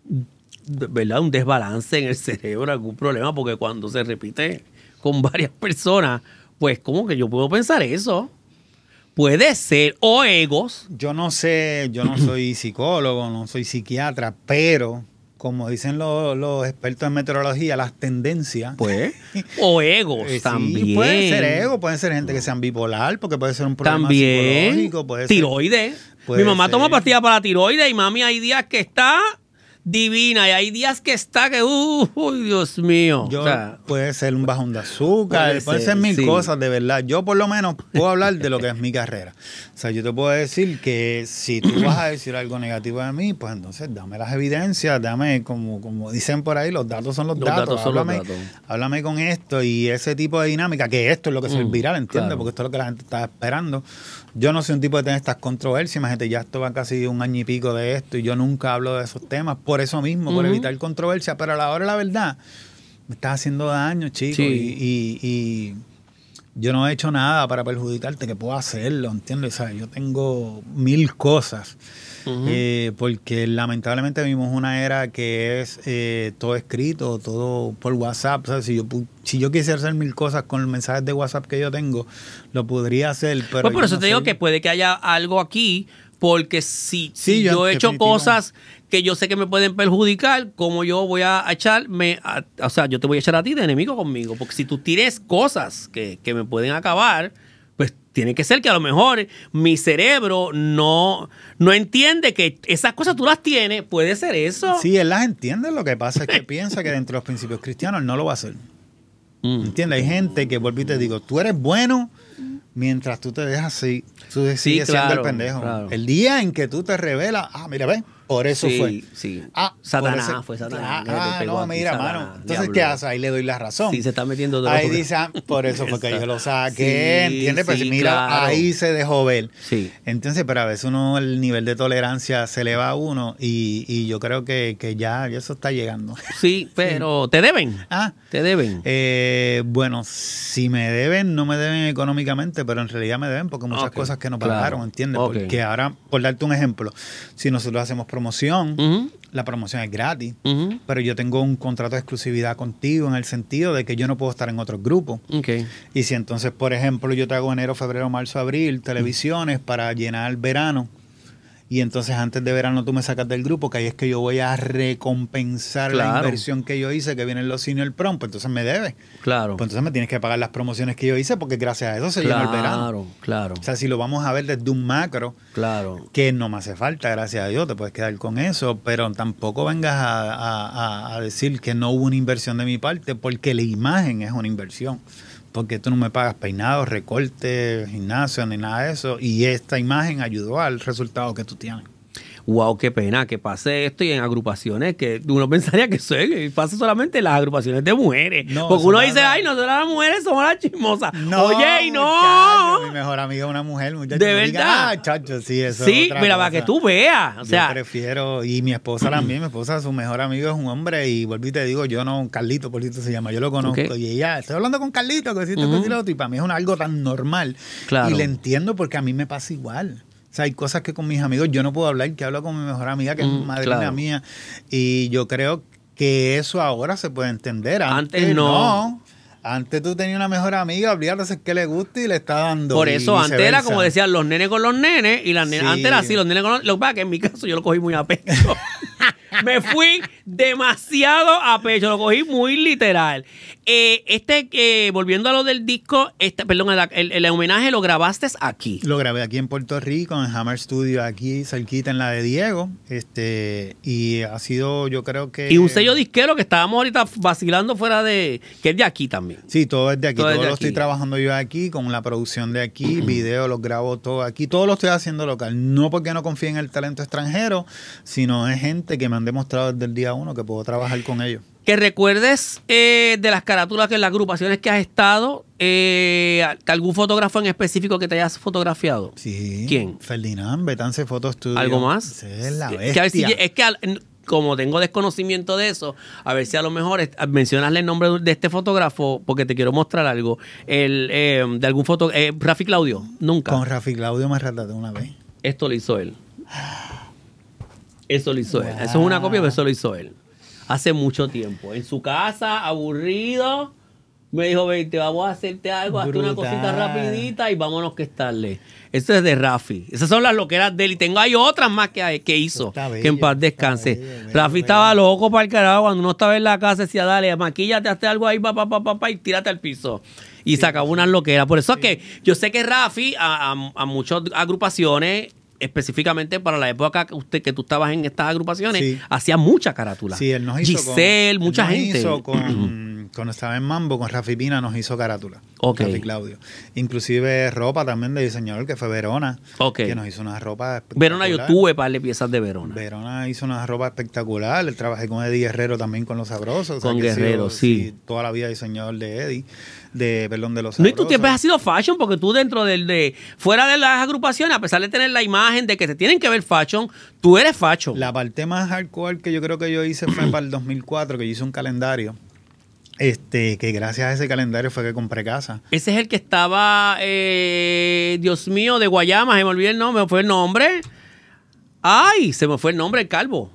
¿verdad? Un desbalance en el cerebro, algún problema? Porque cuando se repite con varias personas, pues como que yo puedo pensar eso. Puede ser, o egos. Yo no sé, yo no soy psicólogo, no soy psiquiatra, pero como dicen los, los expertos en meteorología, las tendencias. Pues. O egos eh, también. Sí, pueden ser egos, pueden ser gente que sean bipolar, porque puede ser un problema también, psicológico. Puede tiroides. Ser, puede Mi mamá ser. toma pastillas para la tiroides y mami hay días que está divina y hay días que está que, uh, uy, Dios mío. Yo, o sea, puede ser un bajón de azúcar, puede, puede ser, ser mil sí. cosas, de verdad. Yo por lo menos puedo hablar de lo que es mi carrera. O sea, yo te puedo decir que si tú vas a decir algo negativo de mí, pues entonces dame las evidencias, dame, como, como dicen por ahí, los datos son los, los datos. datos son háblame, los datos. Háblame con esto y ese tipo de dinámica, que esto es lo que es el viral, ¿entiendes? Claro. Porque esto es lo que la gente está esperando. Yo no soy un tipo de tener estas controversias, imagínate, ya esto va casi un año y pico de esto y yo nunca hablo de esos temas por eso mismo, uh-huh. por evitar controversia, pero a la hora de la verdad me estás haciendo daño, chico, sí. y, y, y yo no he hecho nada para perjudicarte, que puedo hacerlo, ¿entiendes? O sea, yo tengo mil cosas, uh-huh. eh, porque lamentablemente vivimos una era que es eh, todo escrito, todo por WhatsApp, ¿sabes? Si yo, si yo quisiera hacer mil cosas con los mensajes de WhatsApp que yo tengo, lo podría hacer, pero... Pues por eso no te sé. digo que puede que haya algo aquí, porque si, sí, si yo, yo he hecho cosas que yo sé que me pueden perjudicar, ¿cómo yo voy a echarme? A, o sea, yo te voy a echar a ti de enemigo conmigo. Porque si tú tienes cosas que, que me pueden acabar, pues tiene que ser que a lo mejor mi cerebro no, no entiende que esas cosas tú las tienes. Puede ser eso. Sí, él las entiende. Lo que pasa es que piensa que dentro de los principios cristianos él no lo va a hacer. Mm. ¿Entiendes? Hay gente que, vuelvo y te digo, tú eres bueno mientras tú te dejas así. Tú sigues sí, claro, siendo el pendejo. Claro. El día en que tú te revelas, ah, mira, ven, por eso sí, fue. Sí, ah, Satanás ese, fue Satanás. Ah, ah no, mira, Satanás, mano. Entonces, diablo. ¿Qué hace? Ahí le doy la razón. Sí, se está metiendo todo. Ahí dice, ah, por eso fue que yo lo saqué, sí, ¿entiendes? Pues sí, mira, claro. ahí se dejó ver. Sí. Entonces, pero a veces uno, el nivel de tolerancia se eleva a uno y, y yo creo que, que ya, ya eso está llegando. Sí, pero sí. te deben. Ah. Te deben. Eh, bueno, si me deben, no me deben económicamente, pero en realidad me deben porque muchas okay. cosas que no pagaron, claro. ¿entiendes? Okay. Porque ahora, por darte un ejemplo, si nosotros hacemos promoción, uh-huh. la promoción es gratis, uh-huh. pero yo tengo un contrato de exclusividad contigo en el sentido de que yo no puedo estar en otros grupos. Okay. Y si entonces, por ejemplo, yo te hago enero, febrero, marzo, abril, televisiones uh-huh. para llenar el verano, y entonces antes de verano tú me sacas del grupo, que ahí es que yo voy a recompensar claro. la inversión que yo hice, que vienen los senior prom, pues entonces me debes. Claro. Pues entonces me tienes que pagar las promociones que yo hice, porque gracias a eso se claro, llenó el verano. Claro, claro. O sea, si lo vamos a ver desde un macro, claro. que no me hace falta, gracias a Dios, te puedes quedar con eso, pero tampoco vengas a, a, a, a decir que no hubo una inversión de mi parte, porque la imagen es una inversión. porque tú no me pagas peinados, recortes, gimnasio, ni nada de eso. Y esta imagen ayudó al resultado que tú tienes. Wow, qué pena que pase esto y en agrupaciones que uno pensaría que se pasa solamente en las agrupaciones de mujeres. No, porque uno dice, nada. Ay, nosotros las mujeres somos las chismosas. No, oye, y no. Muchacho, mi mejor amiga es una mujer, muchacho. De verdad. Diga, ah, chacho, sí, eso sí, es otra mira, cosa. para que tú veas. O sea, yo prefiero, y mi esposa también, mi esposa, su mejor amigo es un hombre, y vuelvo y te digo, yo no, Carlito, por eso se llama, yo lo conozco, okay. Y ella, estoy hablando con Carlito, que hiciste uh-huh. otro, y para mí es un, algo tan normal. Claro. Y le entiendo porque a mí me pasa igual. O sea, hay cosas que con mis amigos yo no puedo hablar, que hablo con mi mejor amiga, que mm, es madrina claro. mía. Y yo creo que eso ahora se puede entender. Antes, Antes no. no. Antes tú tenías una mejor amiga, olvídate de qué le gusta y le está dando. Por eso, antes era como decían los nenes con los nenes, y las nenas, sí. antes era así, los nenes con los nenes. Lo que pasa es que en mi caso yo lo cogí muy a pecho. Me fui demasiado a pecho, lo cogí muy literal. Eh, este, eh, volviendo a lo del disco, este, perdón, el, el, el homenaje lo grabaste aquí. Lo grabé aquí en Puerto Rico, en Hammer Studio, aquí cerquita en la de Diego. Este, y ha sido, yo creo que. Y un sello disquero que estábamos ahorita vacilando fuera de. Que es de aquí también. Sí, todo es de aquí. Todo, todo lo aquí. Estoy trabajando yo aquí, con la producción de aquí, video los grabo todo aquí. Todo lo estoy haciendo local. No porque no confíe en el talento extranjero, sino es gente que me han demostrado desde el día uno que puedo trabajar con ellos. Que recuerdes eh, de las carátulas, que en las agrupaciones que has estado, eh, algún fotógrafo en específico que te hayas fotografiado. Sí. ¿Quién? Ferdinand, Betance Photo Studio. ¿Algo más? Sí, es la bestia. Es que, a ver si, es que al, como tengo desconocimiento de eso, a ver si a lo mejor es, mencionasle el nombre de este fotógrafo, porque te quiero mostrar algo. El eh, de algún foto, eh, Rafi Claudio, nunca. Con Rafi Claudio me retraté una vez. Esto lo hizo él. Eso lo hizo wow. él. Eso es una copia, pero eso lo hizo él. Hace mucho tiempo. En su casa, aburrido, me dijo, vente, vamos a hacerte algo, hazte una cosita rapidita y vámonos que estarle. Eso es de Rafi. Esas son las loqueras de él. Y tengo hay otras más que, que hizo, bello, que en paz descanse. Bello, bello, Rafi bello, estaba bello. loco para el carajo. Cuando uno estaba en la casa, decía, dale, maquíllate, hazte algo ahí, papá, papá, papá, y tírate al piso. Y sí, sacaba unas loqueras. Por eso sí. es que yo sé que Rafi, a, a, a muchas agrupaciones, específicamente para la época que usted que tú estabas en estas agrupaciones, sí. hacía mucha carátula. Sí, él nos hizo Giselle, con, mucha él nos gente. Hizo con, cuando estaba en Mambo, con Rafi Pina, nos hizo carátula. Okay. Rafi Claudio. Inclusive ropa también de diseñador, que fue Verona, okay. que nos hizo una ropa espectacular. Verona, yo tuve par de piezas de Verona. Verona hizo una ropa espectacular. Trabajé con Eddie Guerrero también con Los Sabrosos. Con o sea, Guerrero, sido, sí. sí. Toda la vida diseñador de Eddie. De, perdón, de Los Sabrosos. No, y tú siempre has sido fashion, porque tú dentro del de fuera de las agrupaciones, a pesar de tener la imagen de que te tienen que ver fashion, tú eres fashion. La parte más hardcore que yo creo que yo hice fue para el dos mil cuatro, que yo hice un calendario. Este, que gracias a ese calendario fue que compré casa. Ese es el que estaba, eh, Dios mío, de Guayama, se me olvidó el nombre, me fue el nombre. Ay, se me fue el nombre, el calvo.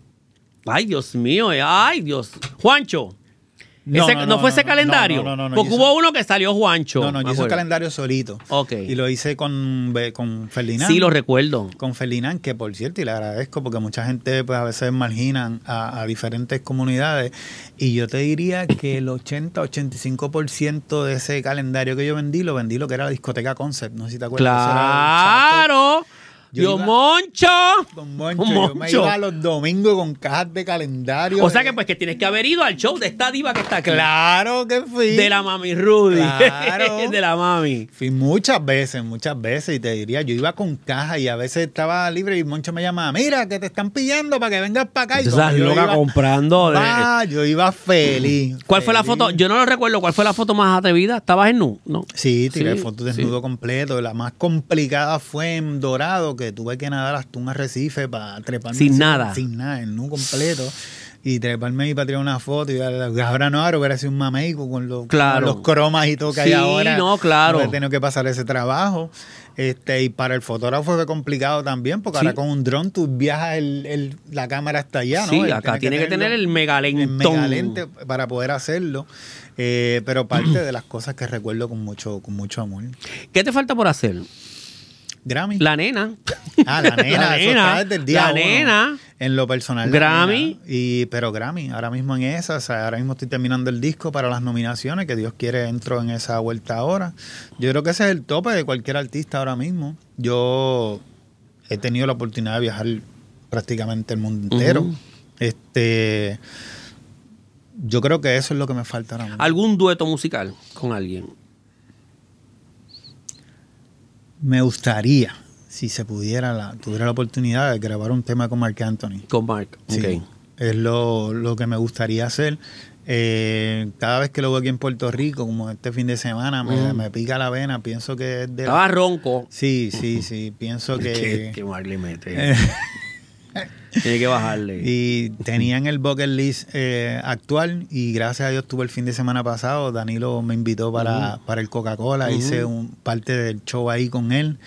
Ay, Dios mío, ay, Dios. Juancho. No, ese, no, no, ¿no fue ese no, calendario? No, no, no, no, Porque hizo, hubo uno que salió Juancho. No, no, yo hice el calendario solito. Ok. Y lo hice con, con Ferdinand. Sí, lo recuerdo. Con Ferdinand, que por cierto, y le agradezco, porque mucha gente pues a veces marginan a, a diferentes comunidades. Y yo te diría que el ochenta, ochenta y cinco por ciento de ese calendario que yo vendí, lo vendí lo que era la discoteca Concept. No sé si te acuerdas. ¡Claro! Yo iba, Moncho. Don Moncho, Don Moncho. Yo me iba los domingos con cajas de calendario. O sea que pues que tienes que haber ido al show de esta diva que está aquí. Claro que fui. De la mami Rudy. Claro. De la mami. Fui muchas veces, muchas veces. Y te diría, yo iba con caja y a veces estaba libre y Moncho me llamaba, mira, que te están pidiendo para que vengas para acá. Y estás loca iba, comprando. De... Ah, yo iba feliz. ¿Cuál feliz. fue la foto? Yo no lo recuerdo. ¿Cuál fue la foto más atrevida? ¿Estabas en nu? No. Sí, tiré sí, fotos desnudo sí. completo. La más complicada fue en Dorado, que tuve que nadar hasta un arrecife para treparme. Sin nada. Sin nada, en nu completo. Y treparme y para tirar una foto. Y ahora no, ahora hubiera sido un mameico con los, claro. con los cromas y todo que sí, hay ahora. Sí, no, claro. No he tenido que pasar ese trabajo. Este, y para el fotógrafo fue complicado también, porque sí. ahora con un dron tú viajas el, el, la cámara hasta allá, ¿no? Sí, Él acá tiene que, que tener el megalentón. El megalente para poder hacerlo. Eh, pero parte de las cosas que recuerdo con mucho, con mucho amor. ¿Qué te falta por hacer? Grammy. La nena. Ah, la nena. la eso nena. Está desde el día la uno. nena. En lo personal. Grammy. Y, pero Grammy, ahora mismo en esa, o sea, ahora mismo estoy terminando el disco para las nominaciones, que Dios quiere entro en esa vuelta ahora. Yo creo que ese es el tope de cualquier artista ahora mismo. Yo he tenido la oportunidad de viajar prácticamente el mundo entero. Uh-huh. Este... Yo creo que eso es lo que me falta ahora mismo. ¿Algún dueto musical con alguien? Me gustaría, si se pudiera, la, tuviera la oportunidad de grabar un tema con Marc Anthony. Con Marc, sí, ok. Es lo, lo que me gustaría hacer. Eh, cada vez que lo veo aquí en Puerto Rico, como este fin de semana, me, mm. me pica la vena. Pienso que es de... Estaba ronco. Sí, sí, sí. Pienso que... que, que Marc le mete. Tiene que bajarle. Y tenían el bucket list eh, actual y gracias a Dios tuve el fin de semana pasado. Danilo me invitó para, uh-huh. para el Coca-Cola. Uh-huh. Hice un, parte del show ahí con él.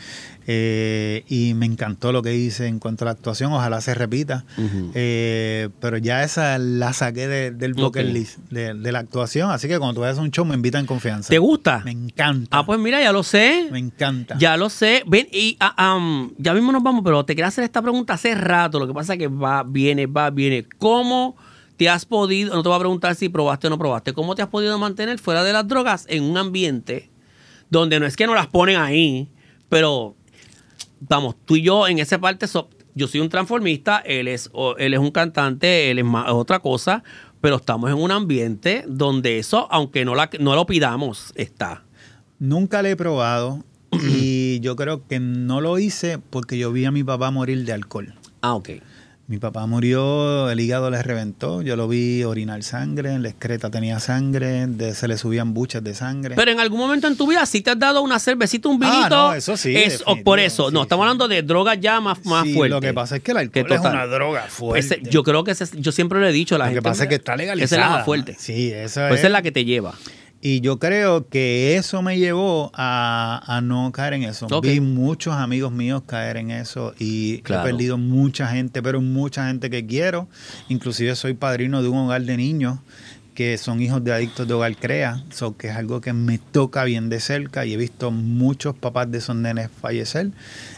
Eh, y me encantó lo que hice en cuanto a la actuación. Ojalá se repita. Uh-huh. Eh, pero ya esa la saqué de, del bucket okay. list de, de la actuación. Así que cuando tú vayas a un show me invita en confianza. ¿Te gusta? Me encanta. Ah, pues mira, ya lo sé. Me encanta. Ya lo sé. Ven, y uh, um, ya mismo nos vamos, pero te quería hacer esta pregunta hace rato. Lo que pasa es que va, viene, va, viene. ¿Cómo te has podido, no te voy a preguntar si probaste o no probaste, cómo te has podido mantener fuera de las drogas en un ambiente donde no es que no las ponen ahí, pero... Vamos, tú y yo en esa parte, so, yo soy un transformista, él es, él es un cantante, él es más, otra cosa, pero estamos en un ambiente donde eso, aunque no, la, no lo pidamos, está. Nunca lo he probado y yo creo que no lo hice porque yo vi a mi papá morir de alcohol. Ah, ok. Mi papá murió, el hígado le reventó, yo lo vi orinar sangre, en la excreta tenía sangre, de, se le subían buchas de sangre. Pero en algún momento en tu vida sí te has dado una cervecita, un vinito. Ah, no, eso sí. Es, por eso, sí, no, estamos sí. hablando de drogas ya más, más sí, fuertes. Lo que pasa es que el alcohol que es una droga fuerte. Ese, yo creo que ese, yo siempre le he dicho a la lo gente. Lo que pasa es que está legalizada. Esa es la más fuerte. Sí, esa pues es. Esa es la que te lleva. Y yo creo que eso me llevó a, a no caer en eso. Okay. Vi muchos amigos míos caer en eso y claro. he perdido mucha gente, pero mucha gente que quiero. Inclusive soy padrino de un hogar de niños que son hijos de adictos de Hogar Crea, so que es algo que me toca bien de cerca y he visto muchos papás de esos nenes fallecer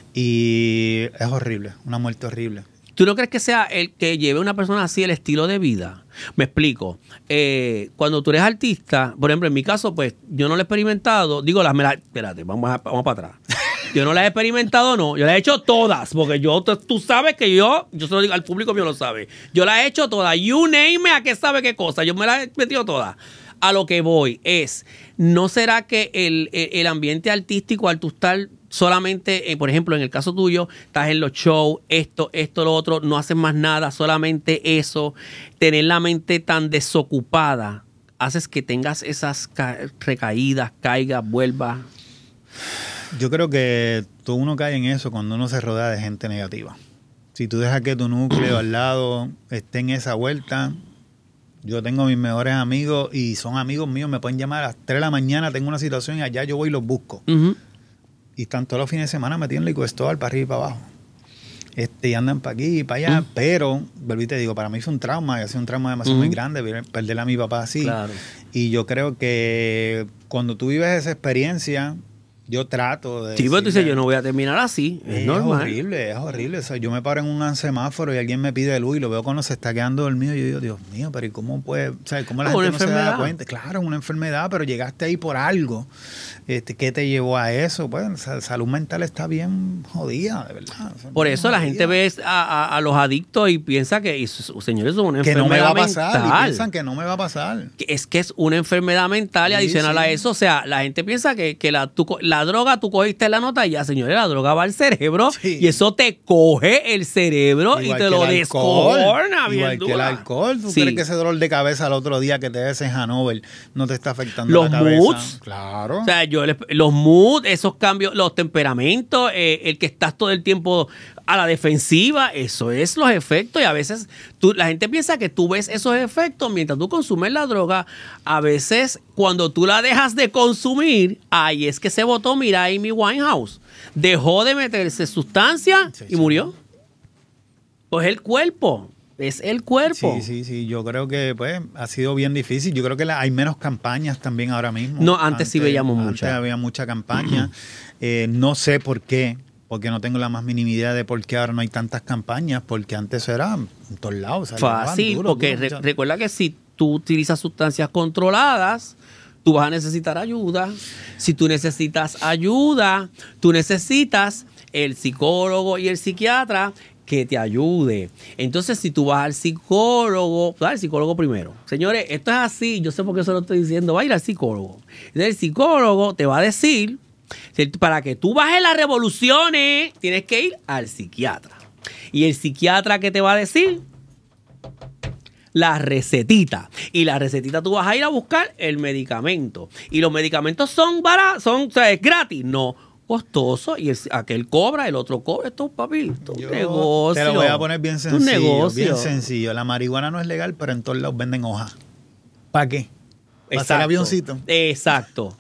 y es horrible, una muerte horrible. ¿Tú no crees que sea el que lleve a una persona así el estilo de vida? Me explico. Eh, cuando tú eres artista, por ejemplo, en mi caso, pues yo no lo he experimentado. Digo, las me las... Espérate, vamos, a, vamos para atrás. Yo no las he experimentado, no. Yo las he hecho todas, porque yo, tú sabes que yo, yo se lo digo al público, mío lo sabe. Yo las he hecho todas. You name me, a qué sabe qué cosa. Yo me las he metido todas. A lo que voy es, ¿no será que el, el, el ambiente artístico, al tú estar solamente, eh, por ejemplo, en el caso tuyo, estás en los shows, esto, esto, lo otro, no haces más nada, solamente eso, tener la mente tan desocupada, haces que tengas esas ca- recaídas, caigas, vuelvas? Yo creo que todo uno cae en eso cuando uno se rodea de gente negativa. Si tú dejas que tu núcleo al lado esté en esa vuelta... Yo tengo mis mejores amigos y son amigos míos, me pueden llamar a las tres de la mañana, tengo una situación y allá yo voy y los busco. Uh-huh. Y están todos los fines de semana metidos en Liquid Store, para arriba y para abajo. Este, y andan para aquí y para allá, uh-huh. pero, vuelvo y te digo, para mí fue un trauma, ha sido un trauma demasiado uh-huh. muy grande, perder a mi papá así. Claro. Y yo creo que cuando tú vives esa experiencia... Yo trato de... Sí, pero tú dices, yo no voy a terminar así. Es, es normal. horrible, es horrible. O sea, yo me paro en un semáforo y alguien me pide luz y lo veo cuando se está quedando dormido. Y yo digo, Dios mío, pero ¿y cómo puede...? O sea, ¿cómo la gente no se da cuenta? Claro, es una enfermedad, pero llegaste ahí por algo. Este, ¿qué te llevó a eso? Pues, o sea, salud mental está bien jodida, de verdad. O sea, por eso jodida. La gente ve a, a, a los adictos y piensa que, y, señores, es una enfermedad mental. Que no me va a pasar. Mental. Y piensan que no me va a pasar. Es que es una enfermedad mental y sí, adicional sí. a eso, o sea, la gente piensa que, que la, tu, la droga, tú cogiste la nota y ya, señores, la droga va al cerebro sí. y eso te coge el cerebro igual y te lo descorna bien igual dura. Que el alcohol. ¿Tú sí. crees que ese dolor de cabeza al otro día que te des en Hanover no te está afectando los la cabeza? Moods, claro. O sea, yo los moods, esos cambios, los temperamentos, eh, el que estás todo el tiempo a la defensiva, eso es los efectos y a veces tú, la gente piensa que tú ves esos efectos mientras tú consumes la droga. A veces cuando tú la dejas de consumir, ahí es que se votó, mira, Amy Winehouse dejó de meterse sustancia sí, y sí. murió. Pues el cuerpo, es el cuerpo. Sí, sí, sí, yo creo que pues ha sido bien difícil. Yo creo que la, hay menos campañas también ahora mismo. No, antes, antes sí veíamos muchas. Antes había mucha campaña. eh, no sé por qué. Porque no tengo la más mínima idea de por qué ahora no hay tantas campañas, porque antes era en todos lados. Fácil, duro, porque duro, re- recuerda que si tú utilizas sustancias controladas, tú vas a necesitar ayuda. Si tú necesitas ayuda, tú necesitas el psicólogo y el psiquiatra que te ayude. Entonces, si tú vas al psicólogo, vas al psicólogo primero. Señores, esto es así, yo sé por qué se lo estoy diciendo, va a ir al psicólogo. Entonces, el psicólogo te va a decir Para que tú bajes las revoluciones, tienes que ir al psiquiatra. Y el psiquiatra, ¿qué te va a decir? La recetita. Y la recetita tú vas a ir a buscar el medicamento. Y los medicamentos son baratos, son, o sea, es gratis. No, costoso. Y el, aquel cobra, el otro cobra. Esto, papi, esto es un negocio. Te lo voy a poner bien sencillo. Un negocio. Bien sencillo. La marihuana no es legal, pero en todos lados venden hojas. ¿Para qué? ¿Para hacer Exacto. avioncito? Exacto.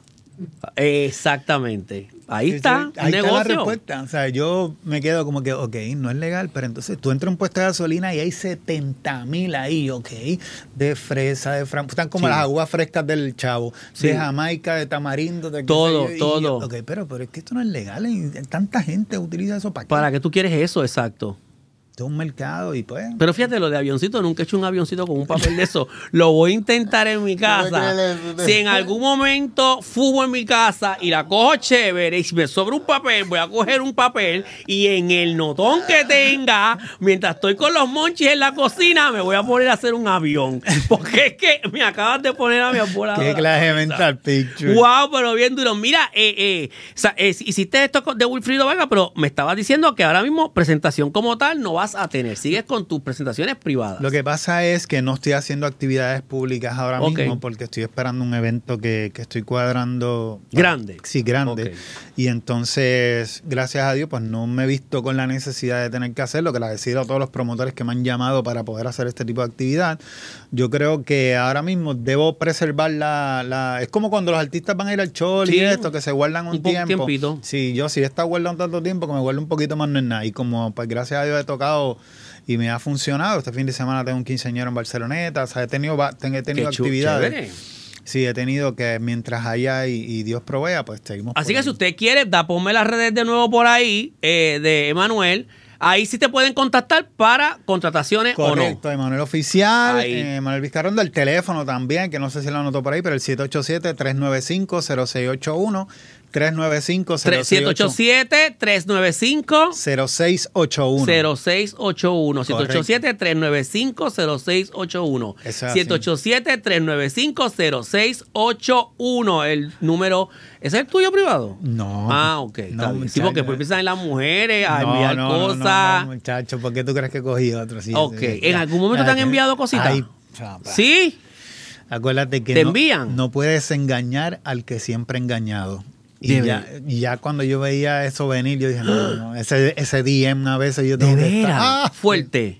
Exactamente. Ahí está, Ahí negocio. está la respuesta. O sea, yo me quedo como que, ok, no es legal, pero entonces tú entras a un puesto de gasolina y hay setenta mil ahí, ok, de fresa, de frambuesa, están como Sí. las aguas frescas del Chavo, Sí. de Jamaica, de tamarindo, de qué Todo, sé yo, y todo. yo, ok, pero, pero es que esto no es legal y tanta gente utiliza eso para qué. ¿Para qué tú quieres eso? Exacto. Esto es un mercado y pues... Pero fíjate, lo de avioncito, nunca he hecho un avioncito con un papel de eso. Lo voy a intentar en mi casa. Si en algún momento fumo en mi casa y la cojo chévere y si me sobra un papel, voy a coger un papel y en el notón que tenga, mientras estoy con los monchis en la cocina, me voy a poner a hacer un avión. Porque es que me acabas de poner a mi abuela. Qué clase de mental picture. Wow, pero bien duro. Mira, eh, eh, o sea, eh, hiciste esto de Wilfrido Vargas, pero me estabas diciendo que ahora mismo presentación como tal no vas a tener. Sigues con tus presentaciones privadas. Lo que pasa es que no estoy haciendo actividades públicas ahora Ok. mismo porque estoy esperando un evento que, que estoy cuadrando. Grande. Sí, grande. Ok. Y entonces, gracias a Dios, pues no me he visto con la necesidad de tener que hacerlo, que le decido a todos los promotores que me han llamado para poder hacer este tipo de actividad. Yo creo que ahora mismo debo preservar la... la es como cuando los artistas van a ir al show Sí. y esto, que se guardan un, Un po- tiempo. tiempito. Sí, yo sí he estado guardando tanto tiempo que me guardo un poquito más no es nada. Y como, pues gracias a Dios he tocado... Y me ha funcionado. Este fin de semana tengo un quinceañero en Barceloneta. O sea, he tenido, va- ten- he tenido Qué chu- actividades. chévere. Sí, he tenido que mientras haya y, y Dios provea, pues seguimos. Así por que ahí. si usted quiere, da, ponme las redes de nuevo por ahí, eh, de Emanuel. Ahí sí te pueden contactar para contrataciones Correcto, o no. Emanuel Oficial, Ahí. eh, Emanuel Vizcarrón, del teléfono también, que no sé si lo anotó por ahí, pero el siete ocho siete, tres nueve cinco, cero seis ocho uno, tres nueve cinco, cero seis ocho uno. siete ocho siete, tres nueve cinco, cero seis ocho uno. cero seis ocho uno. siete ocho siete, tres nueve cinco, cero seis ocho uno. Eso es así. siete ocho siete, tres nueve cinco, cero seis ocho uno. El número. ¿Ese es el tuyo privado? No. Ah, ok. No, está bien. Sí, muchacho. porque después empiezan las mujeres a No, enviar no, no, cosas. No, no, muchacho, ¿por qué tú crees que cogí otro? Sí, Ok. sí, ¿En ya. algún momento te han Ya, enviado cositas? Ay, chapa. ¿Sí? Acuérdate que ¿Te no, envían? no puedes engañar al que siempre ha engañado. Y De ya, y ya cuando yo veía eso venir, yo dije, no, no, no, ese, ese D M a veces yo De tengo que estar. veras. ¡Ah! Fuerte.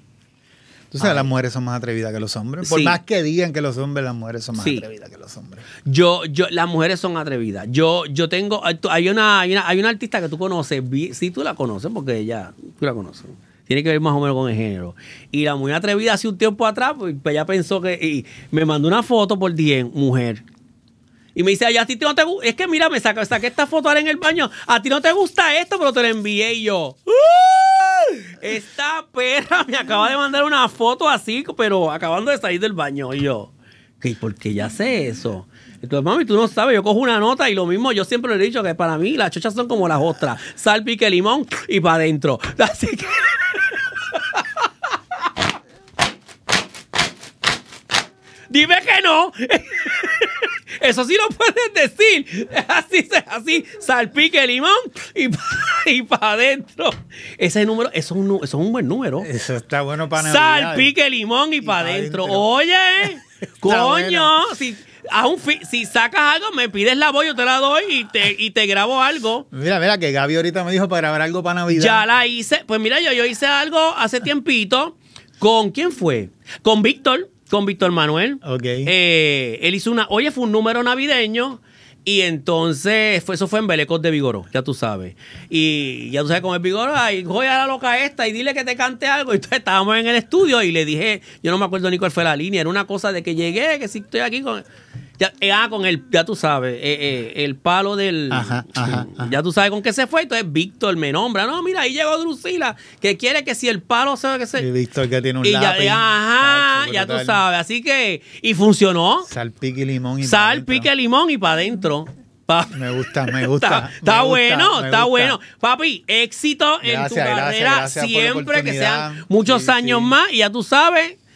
Tú sabes, Ay. las mujeres son más atrevidas que los hombres. Por Sí. más que digan que los hombres, las mujeres son más Sí. atrevidas que los hombres. Yo, yo, las mujeres son atrevidas. Yo, yo tengo, hay una, hay una, hay una artista que tú conoces, vi- sí tú la conoces porque ella, tú la conoces. Tiene que ver más o menos con el género. Y la muy atrevida hace un tiempo atrás, pues ella pensó que, y me mandó una foto por D M, mujer. Y me dice, ay, a ti no te gusta, es que mira, me saca, saqué esta foto ahora en el baño, a ti no te gusta esto, pero te la envié y yo. ¡Uh! Esta perra me acaba de mandar una foto así, pero acabando de salir del baño. Y yo, ¿qué? ¿Por qué ya sé eso? Entonces, mami, tú no sabes, yo cojo una nota y lo mismo, yo siempre le he dicho que para mí las chochas son como las ostras, sal, pique, limón y para adentro. Así que... Dime que no. Eso sí lo puedes decir. Así, así, salpique limón y para y pa adentro. Ese número, eso es, un, eso es un buen número. Eso está bueno para Navidad. Salpique limón y, Y para pa' adentro. adentro. Oye, coño, bueno. si, a un fi- si sacas algo, me pides la voz, yo te la doy y te, y te grabo algo. Mira, mira, que Gaby ahorita me dijo para grabar algo para Navidad. Ya la hice. Pues mira, yo, yo hice algo hace tiempito. ¿Con quién fue? Con Víctor. Con Víctor Manuel. Ok. Eh, él hizo una. Oye, fue un número navideño. Y entonces, fue, eso fue en Belecos de Vigoró, ya tú sabes. Y ya tú sabes cómo es Vigoró. Ay, voy a la loca esta y dile que te cante algo. Y entonces estábamos en el estudio y le dije, yo no me acuerdo ni cuál fue la línea. Era una cosa de que llegué, que si estoy aquí con. Ya, eh, ah, con el, ya tú sabes, eh, eh, el palo del. Ajá, ajá, ajá. Ya tú sabes con qué se fue. Entonces Víctor me nombra. No, mira, ahí llegó Drusila, que quiere que si el palo se. Que se Y Víctor que tiene un y ya, lápiz. ajá, Tacho, ya tú brutal. sabes. Así que, y funcionó. Sal, pique y limón. Y pa' Sal, adentro. pique, limón y para adentro. Pa- Me gusta, me gusta. Está, me está gusta, bueno, me está gusta. bueno. Papi, éxito en tu Gracias, gracias, carrera gracias por la siempre, que oportunidad. sean muchos Sí, años sí. más. Y ya tú sabes,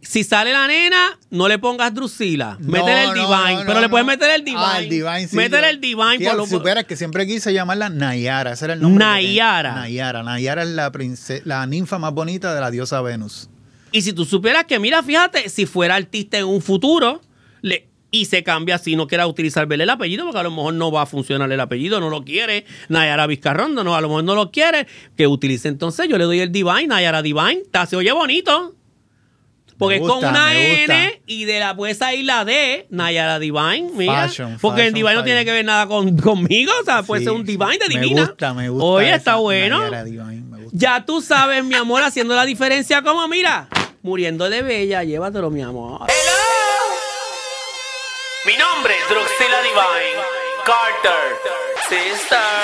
si sale la nena, no le pongas Drusila. No, Métele el no, Divine. no, pero no, le puedes no. meter el Divine. Ah, el Divine, sí. Métele yo- el Divine. Fíjate, por lo- superas que siempre quise llamarla Nayara. Ese era el nombre. que Nayara. tenía. Nayara. Nayara es la, prince- la ninfa más bonita de la diosa Venus. Y si tú supieras que, mira, fíjate, si fuera artista en un futuro le, y se cambia si no quiera utilizar el apellido, porque a lo mejor no va a funcionar el apellido, no lo quiere, Nayara Vizcarrondo, no, a lo mejor no lo quiere, que utilice entonces, yo le doy el Divine, Nayara Divine, ta, se oye bonito. Porque Me es gusta, con una me gusta. N y de la puedes ahí la D, Nayara Divine, mira. Fashion, porque el fashion, Divine no fashion. tiene que ver nada con, conmigo, o sea, puede Sí, ser un Divine de me divina. gusta, me gusta. Oye, esa está bueno. Nayara Divine, me gusta. Ya tú sabes, mi amor, haciendo la diferencia como, mira, muriendo de bella, llévatelo, mi amor. Hello. Mi nombre es Druxila Divine Carter. Sister.